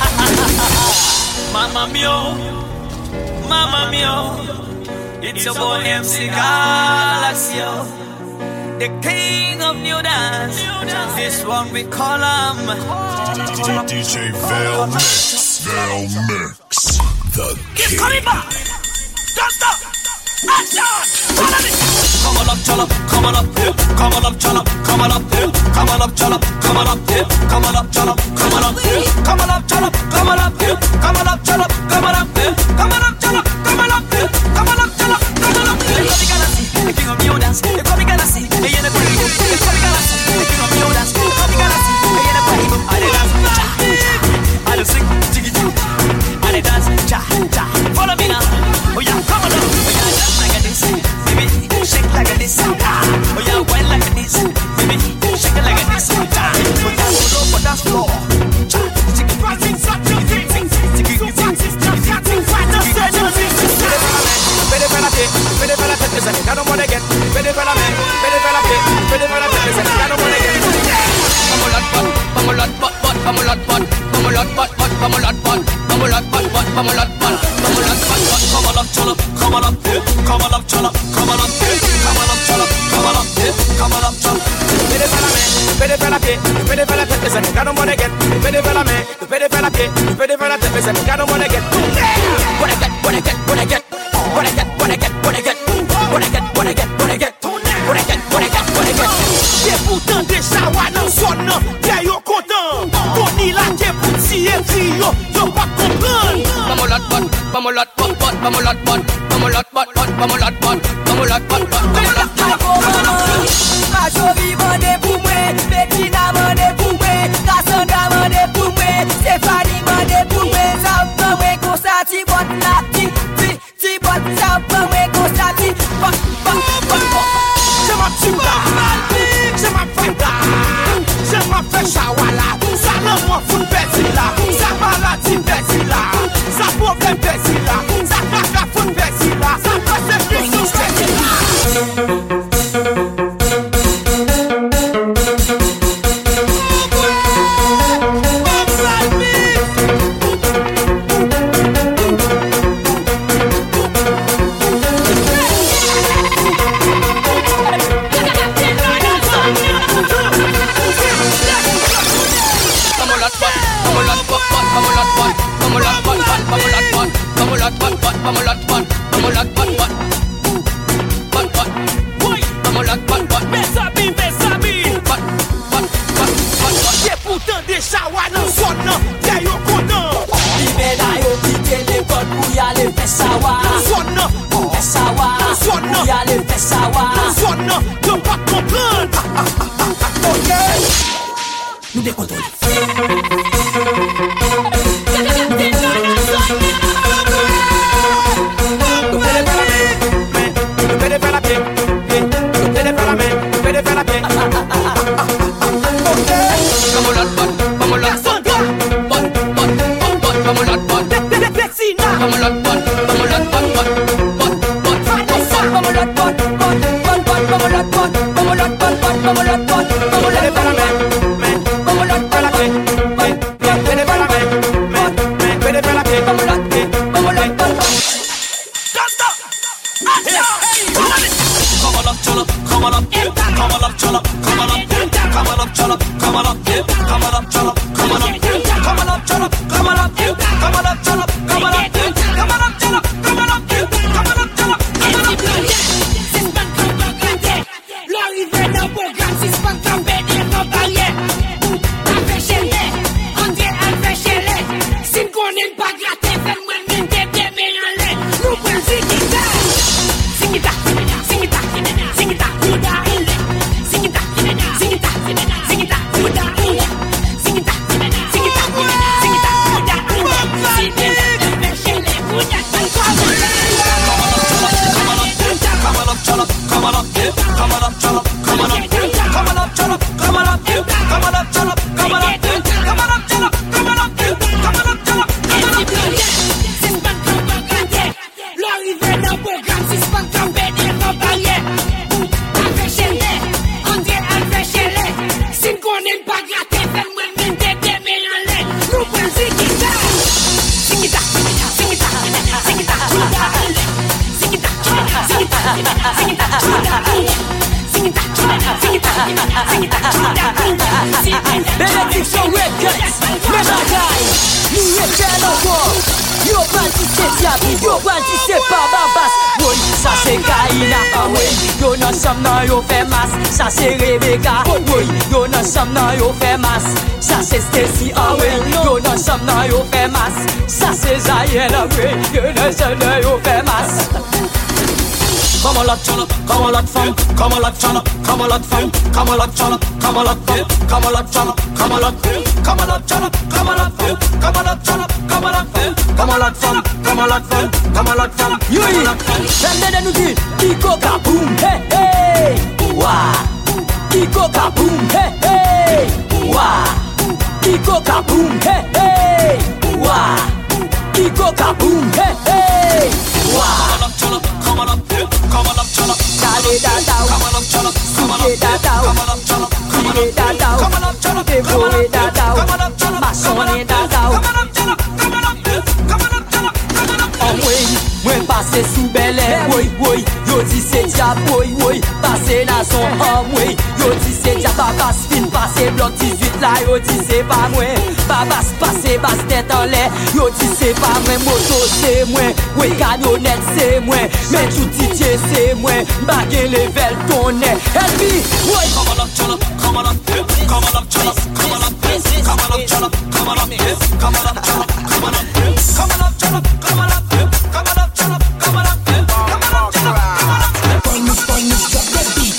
Mamma mio, mamma mio. It's your boy M C Galaxy, the king of new dance. This one we call him D J Val Mix, Val Mix, the king. He's coming back. Don't stop. Action. Follow me. Come on up, chop, come on up, come on up, chop, come on up, come on up, chop, come on up, come on up, chop, come on up, come on up, chop, come on up, come on up, chop, come on up, come on up, chop, come on up, come on up, chop, come on up. The Galaxy, the king of new dance. The Comic Galaxy, the yen of Bible. The Comic Galaxy, the king of new dance. The Comic Galaxy, the yen of Bible. I dance, I don't sing, jiggy jiggy. I dance, cha cha. Follow me now. Oh yeah, come on up. Oh yeah, dance like this, baby. Shake like a this, oh yeah, wine like a this, baby. Shake it like a this, oh yeah. Put that all over that floor. Shake it, practice, practice, practice, practice, practice, Pede per la te, pede per la te, pede per la te, pede per la te, pede per la te, pede per la te, pede per la te. Vamos lot pot, vamos lot pot, pot, vamos lot pot, vamos lot pot, pot, vamos lot pot, vamos lot pot, pot, vamos lot pot, vamos lot pot, pot, come on up, cholo, come on up, come on up, cholo, come on up, come on up, cholo, come on up, come on up, cholo. Pede per la me, pede per la te, pede per la te, pede per la te, pede per la me, pede per la te, pede per la te, pede per la te. What I get, what I get, what I get. What I get, what I get, what I get, what I get, what I get, what I get, what I get, what I get, what I get. C'est pourtant des chawa dans zone nan, y'a yo content. Boni la ke pou ti et fi yo, yo pas comprendre. Vamos lot pot, vamos lot pot, pot, vamos lot pot, vamos lot pot, pot, vamos lot pot, vamos lot pot, pot, vamos lot pot. Macho vivande pou mwen, Bettina mande pou mwen, Cassandra mande pou mwen, Stéphanie mande pou mwen, ça prend mwen constati bot la ti, ti, ti bot ça prend mwen constati, bot, bot, bot, bot. Je m'absurde là, je m'absurde là, je m'absurde chawala, ça l'en moi fout bêtise là, ça maladie bêtise là, ça problème bêtise là, ça caca fout bêtise là, ça passe plus sous bêtise là. I'm a lot, but I'm a lot, but but but but. Boy, I'm a lot, but but. Besabi, besabi. But but but but but. C'est pourtant des chawa nan zone nan, y'a yo content. Libe da yo pike l'école pou y aller fè sawa. Nan zone nan, fè sawa. nan zone nan, pou y aller fè sawa. nan zone nan, yo pas comprendre. Ok, nous décontrôlons. Benediction Records, Menagai, nous étions encore. Yo parti c'est diable, yo parti c'est pas babas. Oui, ça c'est Kaina, ah oui. Yo nan sam nan yo fait masse, ça c'est Rebecca. Oui, yo nan sam nan yo fait masse, ça c'est Stacy, ah oui. Yo nan sam nan yo fait masse, ça c'est Zayel, ah oui. Yo nan sam nan yo fait masse. Come on, lot chana, come on, lot fun, come on, lot chana, come on, lot fun, come on, lot chana, come on, lot fun, come on, lot chana, come on, lot fun, come on, lot chana, come on, lot fun, come on, lot chana, come on, lot fun, come on, lot fun, come on, lot fun, come on, lot fun, yo yo, j'aime de nous dire, Kiko kaboom, hey hey, ouah, Kiko kaboom, hey hey, ouah, Kiko kaboom, hey hey, ouah, Kiko kaboom, hey hey, ouah. Come on up, come on up, chana. Dale da da, come on up, chana. Come on up, da da, come on up, chana. Come on up, da da, come on up, chana. Devore da da, come on up, chana. Masone da da, come on up, chana. Come on up, come on up, chana. Come on up. Oh oui, mwen passe sous Bel Air, oui oui. Yo di c'est diable, oui oui. Passe na son homme, oui. Yo di c'est diable, babas fin passe bloc dix-huit là. Yo di c'est pas moi, babas passe basse tête en l'air. Yo di c'est pas moi, moto c'est moi, oui camionnette c'est moi. Mais tout D J c'est moi, baguette level tonnet. L B, oui. Come on up, chana. Come on up, come on up, chana. Come on up, come on up, chana. Come on up, come on up, chana. Come on up, come on up, chana. Come on up, come on up, chana. Come on up, come on up, chana. Come on up. Bonus, bonus, drop the beat.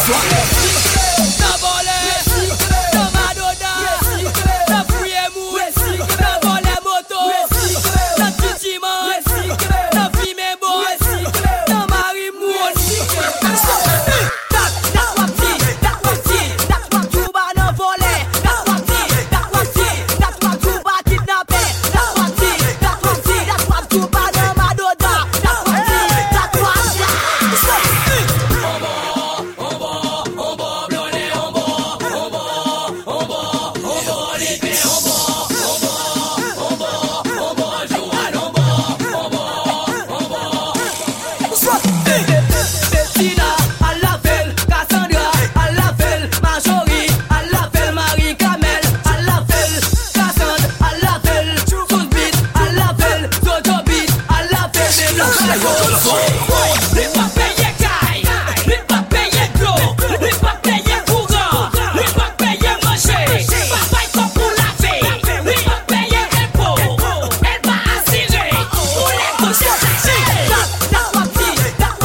That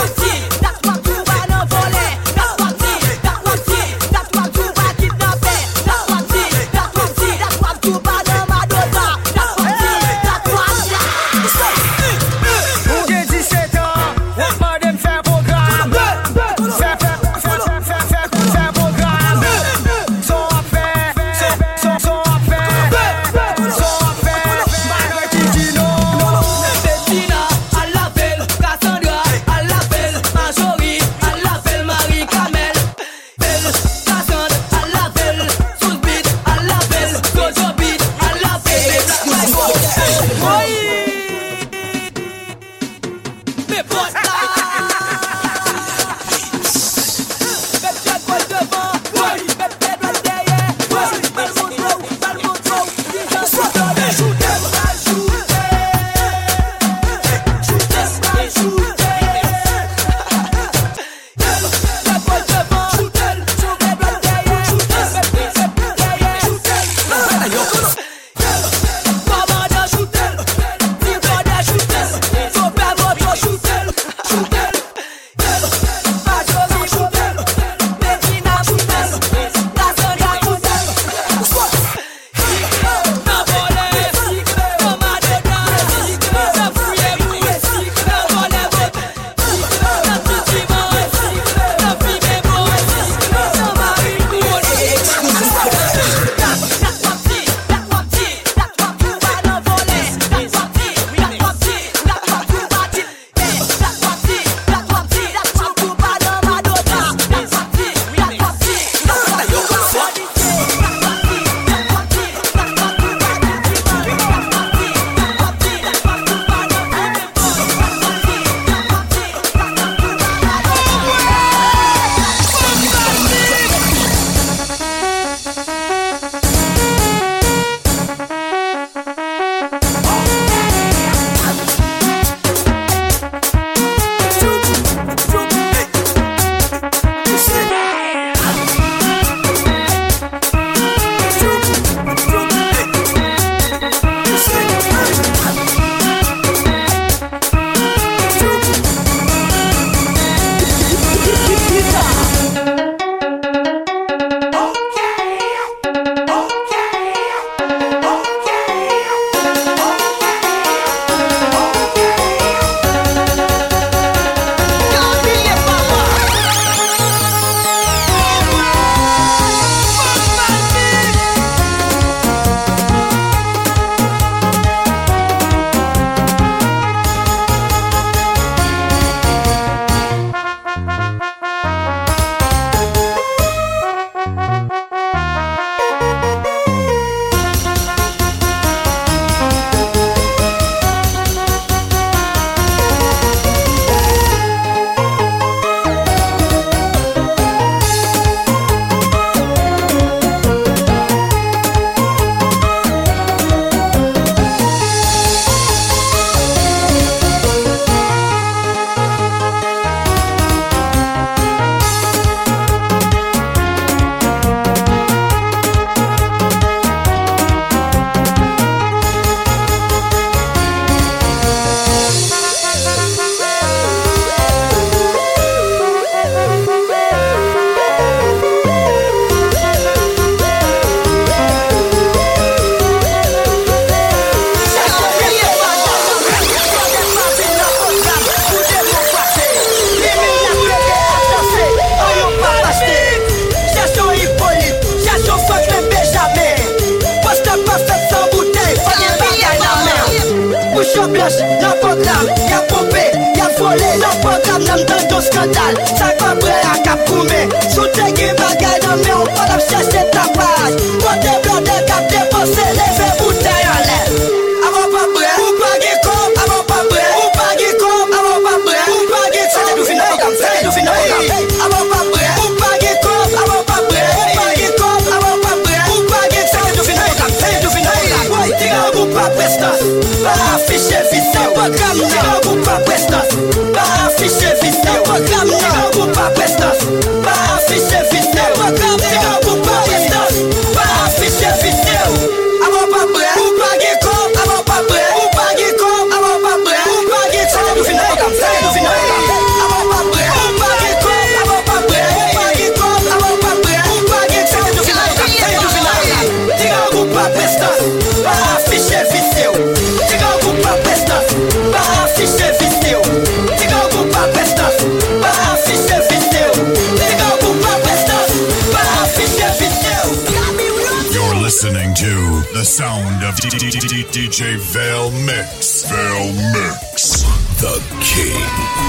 son scandale. Ça pas prêt à cap coumer. Sous tes guillemets, bagaille dans mes on pas chercher ta page. Quand t'es blanc, t'es cap dépensé, lever bouteille en l'air. Avant pas prêt, ou pas gué comme, avant pas prêt, ou pas gué comme, avant pas prêt, ou pas gué comme. C'est du final, c'est du final. Avant pas prêt, ou pas gué comme, avant pas prêt, ou pas gué comme, avant pas prêt, ou pas gué comme. C'est du final, c'est du final. Ouais, t'es un groupe pas prestance, pas affiché, fils, c'est pas comme t'es un groupe pas prestance, pas affiché, fils, c'est pas comme t'es un groupe pas prestance, pas affiché, fils, c'est pas comme t'es un groupe pas prestance, pas affiché, fils, c'est avant pas prêt, ou pas gué comme, avant pas prêt, ou pas gué comme, avant pas prêt, ou pas gué comme. C'est du final, c'est du final. Avant pas prêt, ou pas gué comme, avant pas prêt, ou pas gué comme, avant pas prêt, ou pas gué comme. C'est du final, c'est du final. T'es un groupe pas prestance, pas affiché, fils, c'est t'es un groupe pas prestance, pas affiché, fils, c'est t'es un groupe pas prestance, pas affiché, fils, c'est t'es un groupe pas prestance, pas affiché, fils, c'est. You're listening to the sound of D D D D J Vale Mix. Vale Mix, the king.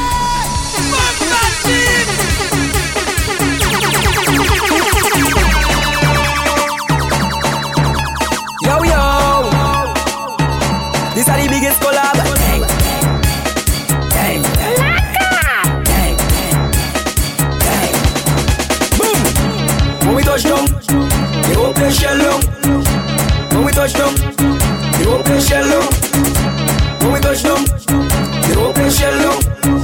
Yo yo, this are the biggest collab. Gang, gang, gang, gang, gang. Boom. When we touch down, they open shell long. When we touch down, they open shell long. When we touch down, they open shell long.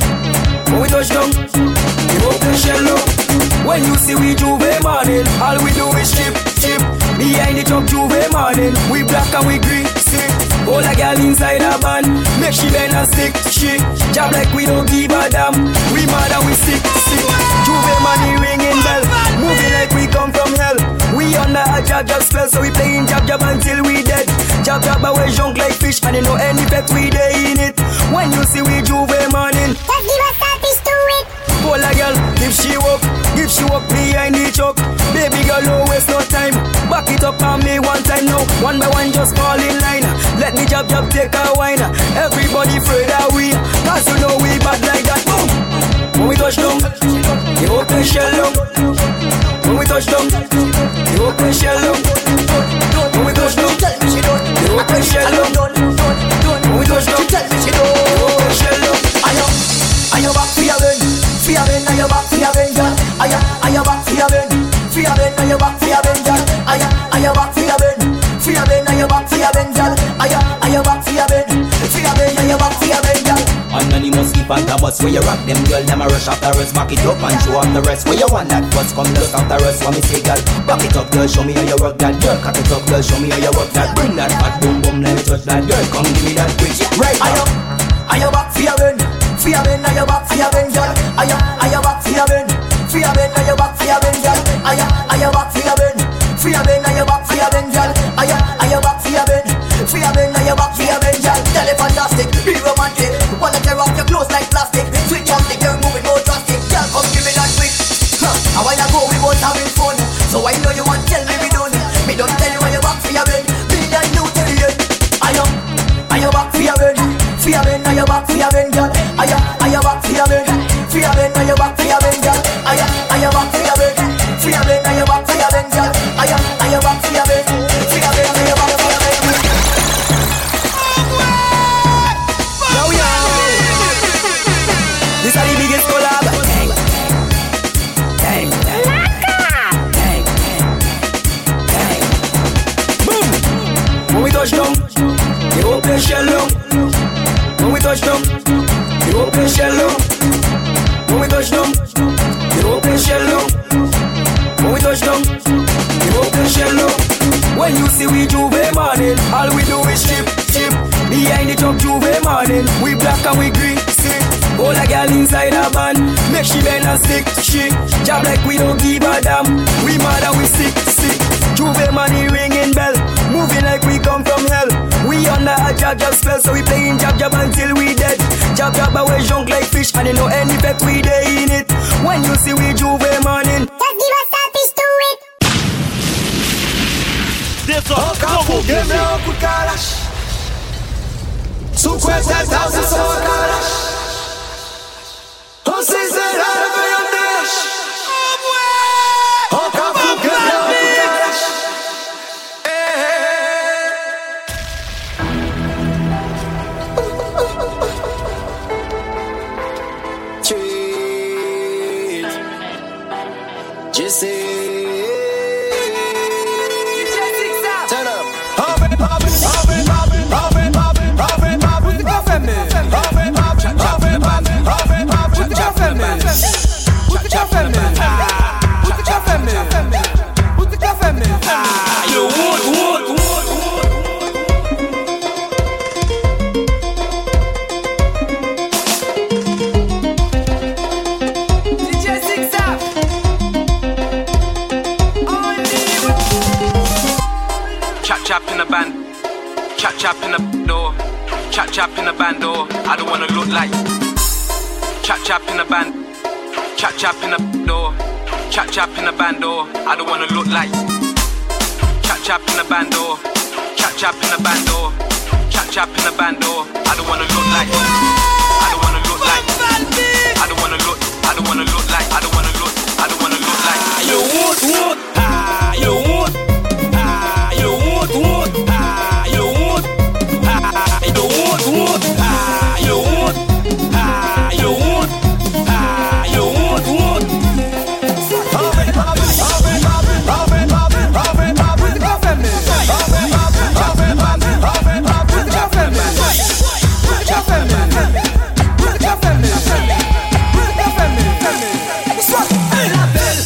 When we touch down, they open shell long. When you see we Juve morning, all we do is chip, chip. Behind the truck Juve morning, we black and we green, sick. All a girl inside a van, make she bend and stick, shit. Job like we don't give a damn, we mad and we sick, sick. Juve money ringing bell, moving like we come from hell. We under a jab jab spell, so we playing jab jab until we dead. Jab jab but we junk like fish, and you know any effect we day in it. When you see we Juve morning, just give us that fish to it. Pull a girl, if she walk, if she walk behind the truck. Baby girl, no waste no time. Back it up on me one time now. One by one, just fall in line. Let me jab jab take a wine. Everybody afraid that we, cause you know we bad like that. Boom. When we touch down, you open shell down. When we touch down, you open shell down. When we touch down, you open shell down. When we touch down, you open shell down. Are you back for your ben? For your ben, are you back for your ben, girl? Are you, are you back for your ben? For your ben, are you back for your ben, girl? Are you, are you back for your ben? For your ben, are you back for your ben, girl? Are you, are you back for your ben? For your ben, are you back for your ben, girl? Anonymous keep on the bus where you rock them, girl. Them a rush after us, back it up and show off the rest. Where you want that bus, come just after us. What me say, girl? Back it up, girl. Show me how you work that, girl. Cut it up, girl. Show me how you work that. Bring that fat boom boom, let me touch that, girl. Come give me that quick, right? Are you, are you back for your ben? For your ben, are you back for your ben, girl? Are you, are you back for your ben? For your ben, are you back for your ben, girl? Are you, are you back for your ben? For your ben, are you back for your ben, girl? Are you, are you back for your ben? For your ben, are you back for your ben, girl? Tell it fantastic, be romantic. Wanna tear off your clothes like plastic. Switch on the girl, moving more drastic. Girl, come give me that quick. Huh. And while I go, we both having fun. So I know you want tell me we done. Me don't tell you why you back for your ben. Be that new till the end. Are you, are you back for your ben? For your ben, are you back for your ben, girl? Are you, are you back for your ben? For your ben, are you back for your ben, girl? Are you, are you back for your ben? For your ben, are you back for your ben, girl? Are you, are you back for your ben? For your ben, are you back for your ben? Yo yo, this are the biggest collab. Gang, gang, gang, gang, gang. Boom. When we touch down, they open shell down. When we touch down, they open shell down. When we touch down, they open shell down. When we touch down, they open shell down. When you see we Juve morning, all we do is chip, chip. Behind the truck Juve morning, we black and we green, sick. All a girl inside a van, make she bend and stick, shit. Job like we don't give a damn, we mad and we sick, sick. Juve money ringing bell, moving like we come from hell. We under a jab jab spell, so we playing jab jab until we dead. Jab jab but we junk like fish, and you know any effect we day in it. When you see we Juve morning, just give us that fish to it. This up, come on, give me a good calash. Su cuenta thousand so calash. Oh, say that Jesse. Turn up. Robin, Robin, Robin, Robin, Robin, Robin, Robin, Robin. Put the coffee man. Robin, Robin, Robin, Robin, Robin, Robin. Put the coffee man. Put the coffee man. Put the coffee man. Put the coffee man. You want, want, want. Chap in the band, chap chap in the door, chap chap in the band door. I don't wanna look like chap chap in the band, chap chap in the door, chap chap in the band door. I don't wanna look like chap chap in the band door, chap chap in the band door, chap chap in the band door. I don't wanna look like, I don't wanna look like, I don't wanna look, I don't wanna look like, I don't wanna look, I don't wanna look like. You want, want, ah, you want. You want, want, ah, you want, ah, you want, want, ah, you want, ah, you want, ah, you want, want. Robin, Robin, Robin, Robin, Robin, Robin, Robin, Robin. Put the coffee man. Robin, Robin, Robin, Robin, Robin, Robin. Put the coffee man. Put the coffee man. Put the coffee man. Put the coffee man. What's up? Hey, la belle.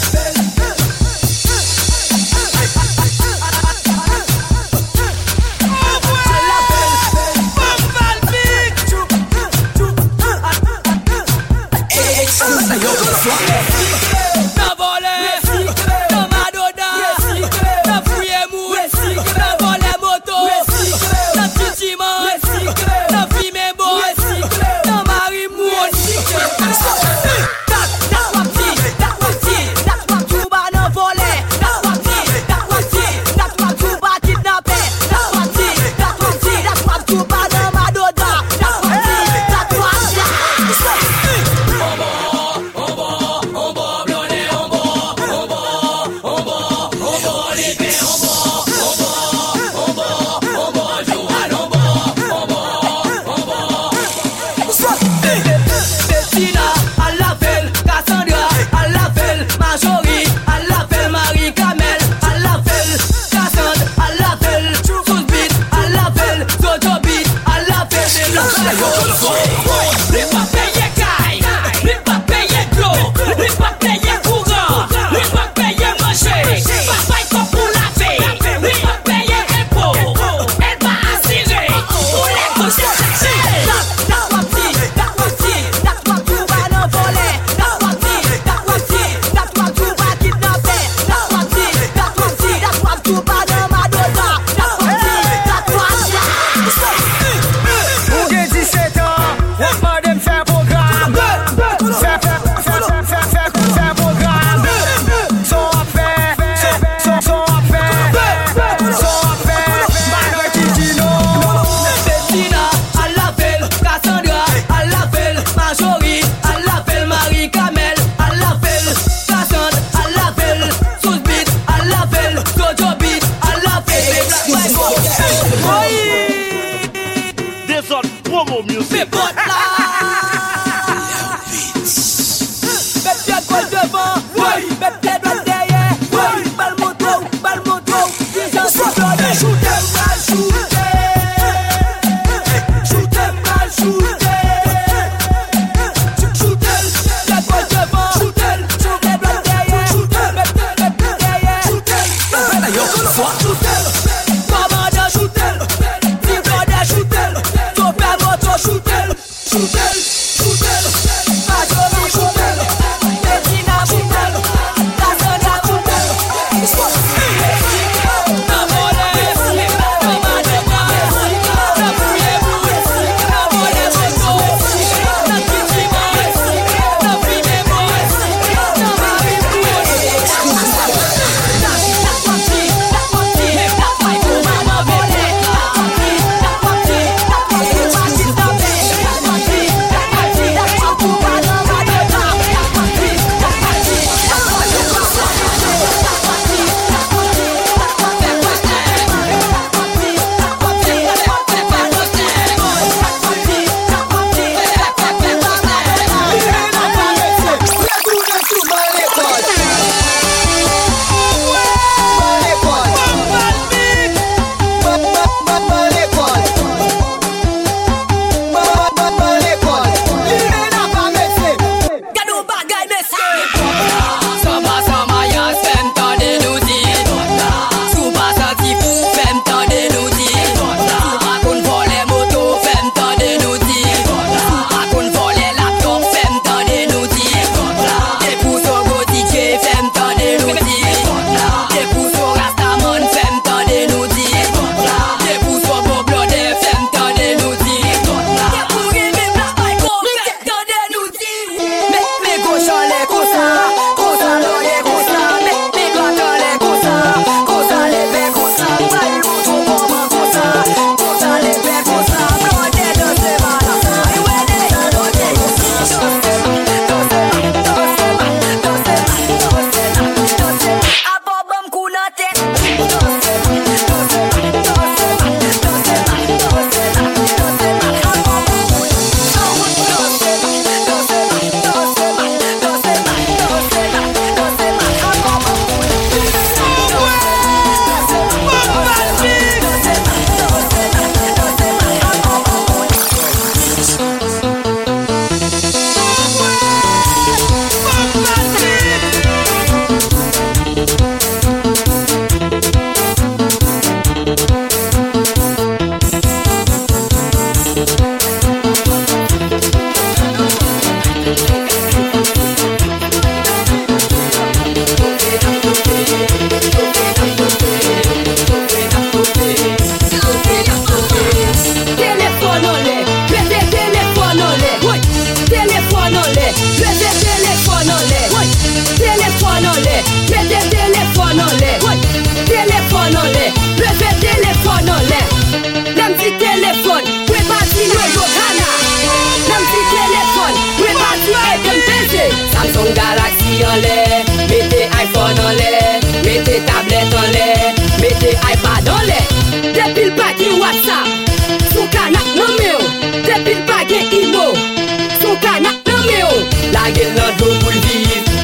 Shoot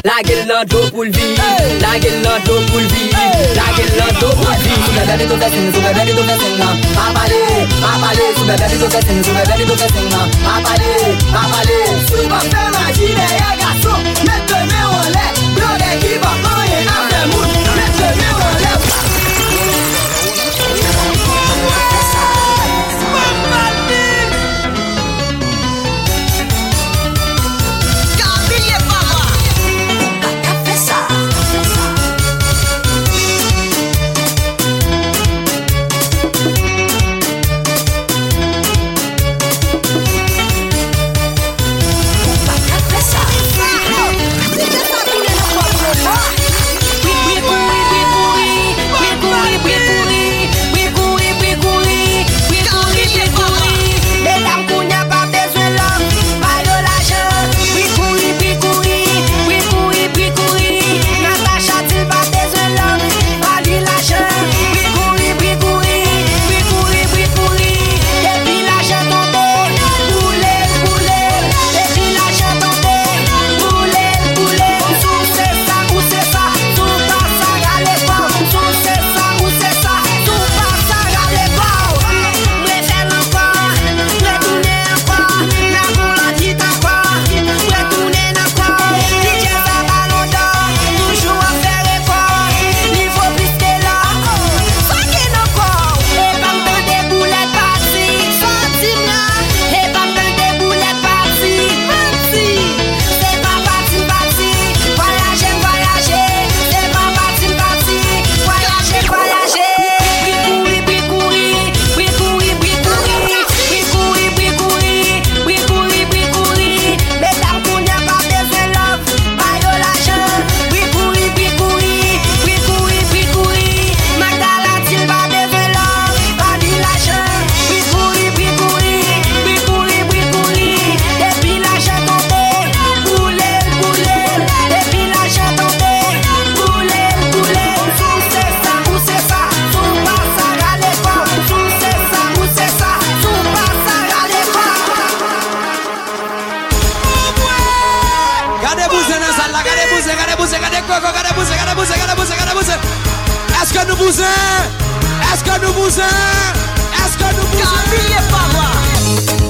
La gueule dans dos pour le vivre. La gueule dans dos pour le vivre. La gueule dans dos pour le vivre. Sous bébé de tout fessin, sous bébé de tout fessin là. Ma palais, ma palais, sous bébé de tout fessin, sous bébé de tout fessin là. Ma palais, ma palais. Sous ma femme magie les garçons, mettre le nez en l'air. Blonde qui va manger après moule, mettre le nez en l'air. Est-ce que nous bousez? Est-ce que nous bousez? Est-ce que nous bousez? N'oubliez pas moi.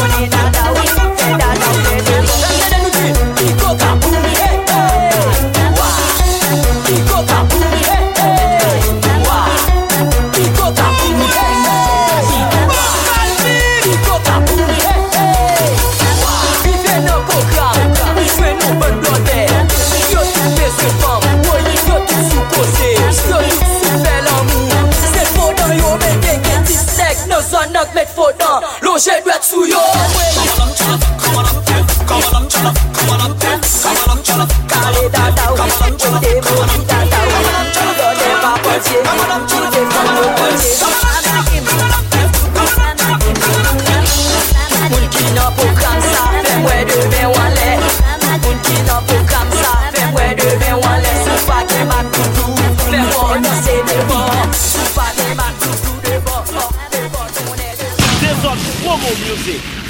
money nada we say that I'm ready. Let's get into it. Pico kaboom, hey hey. Wow. Pico kaboom, hey hey. Wow. Pico kaboom, hey hey. Pico kaboom, hey hey. Wow. Vi fè nan program, vi fè nou bon blonde. Yo tout bese fam, woy yo tout sou pose. Yo tout sou fè l'amour. Se fodan yo men gen ti sek, no son nak met fodan. Longe dwet sou yo. Kale dada ou, ou de moni dada ou. Yo de pa poti, ou de famo poti. Moun ki nan program sa, fè mwen devè wale. Moun ki nan program sa, fè mwen devè wale. Sou pa ke mak toutou, fè mwen danse devan. Sou pa ke mak toutou devan. Desert, one more music.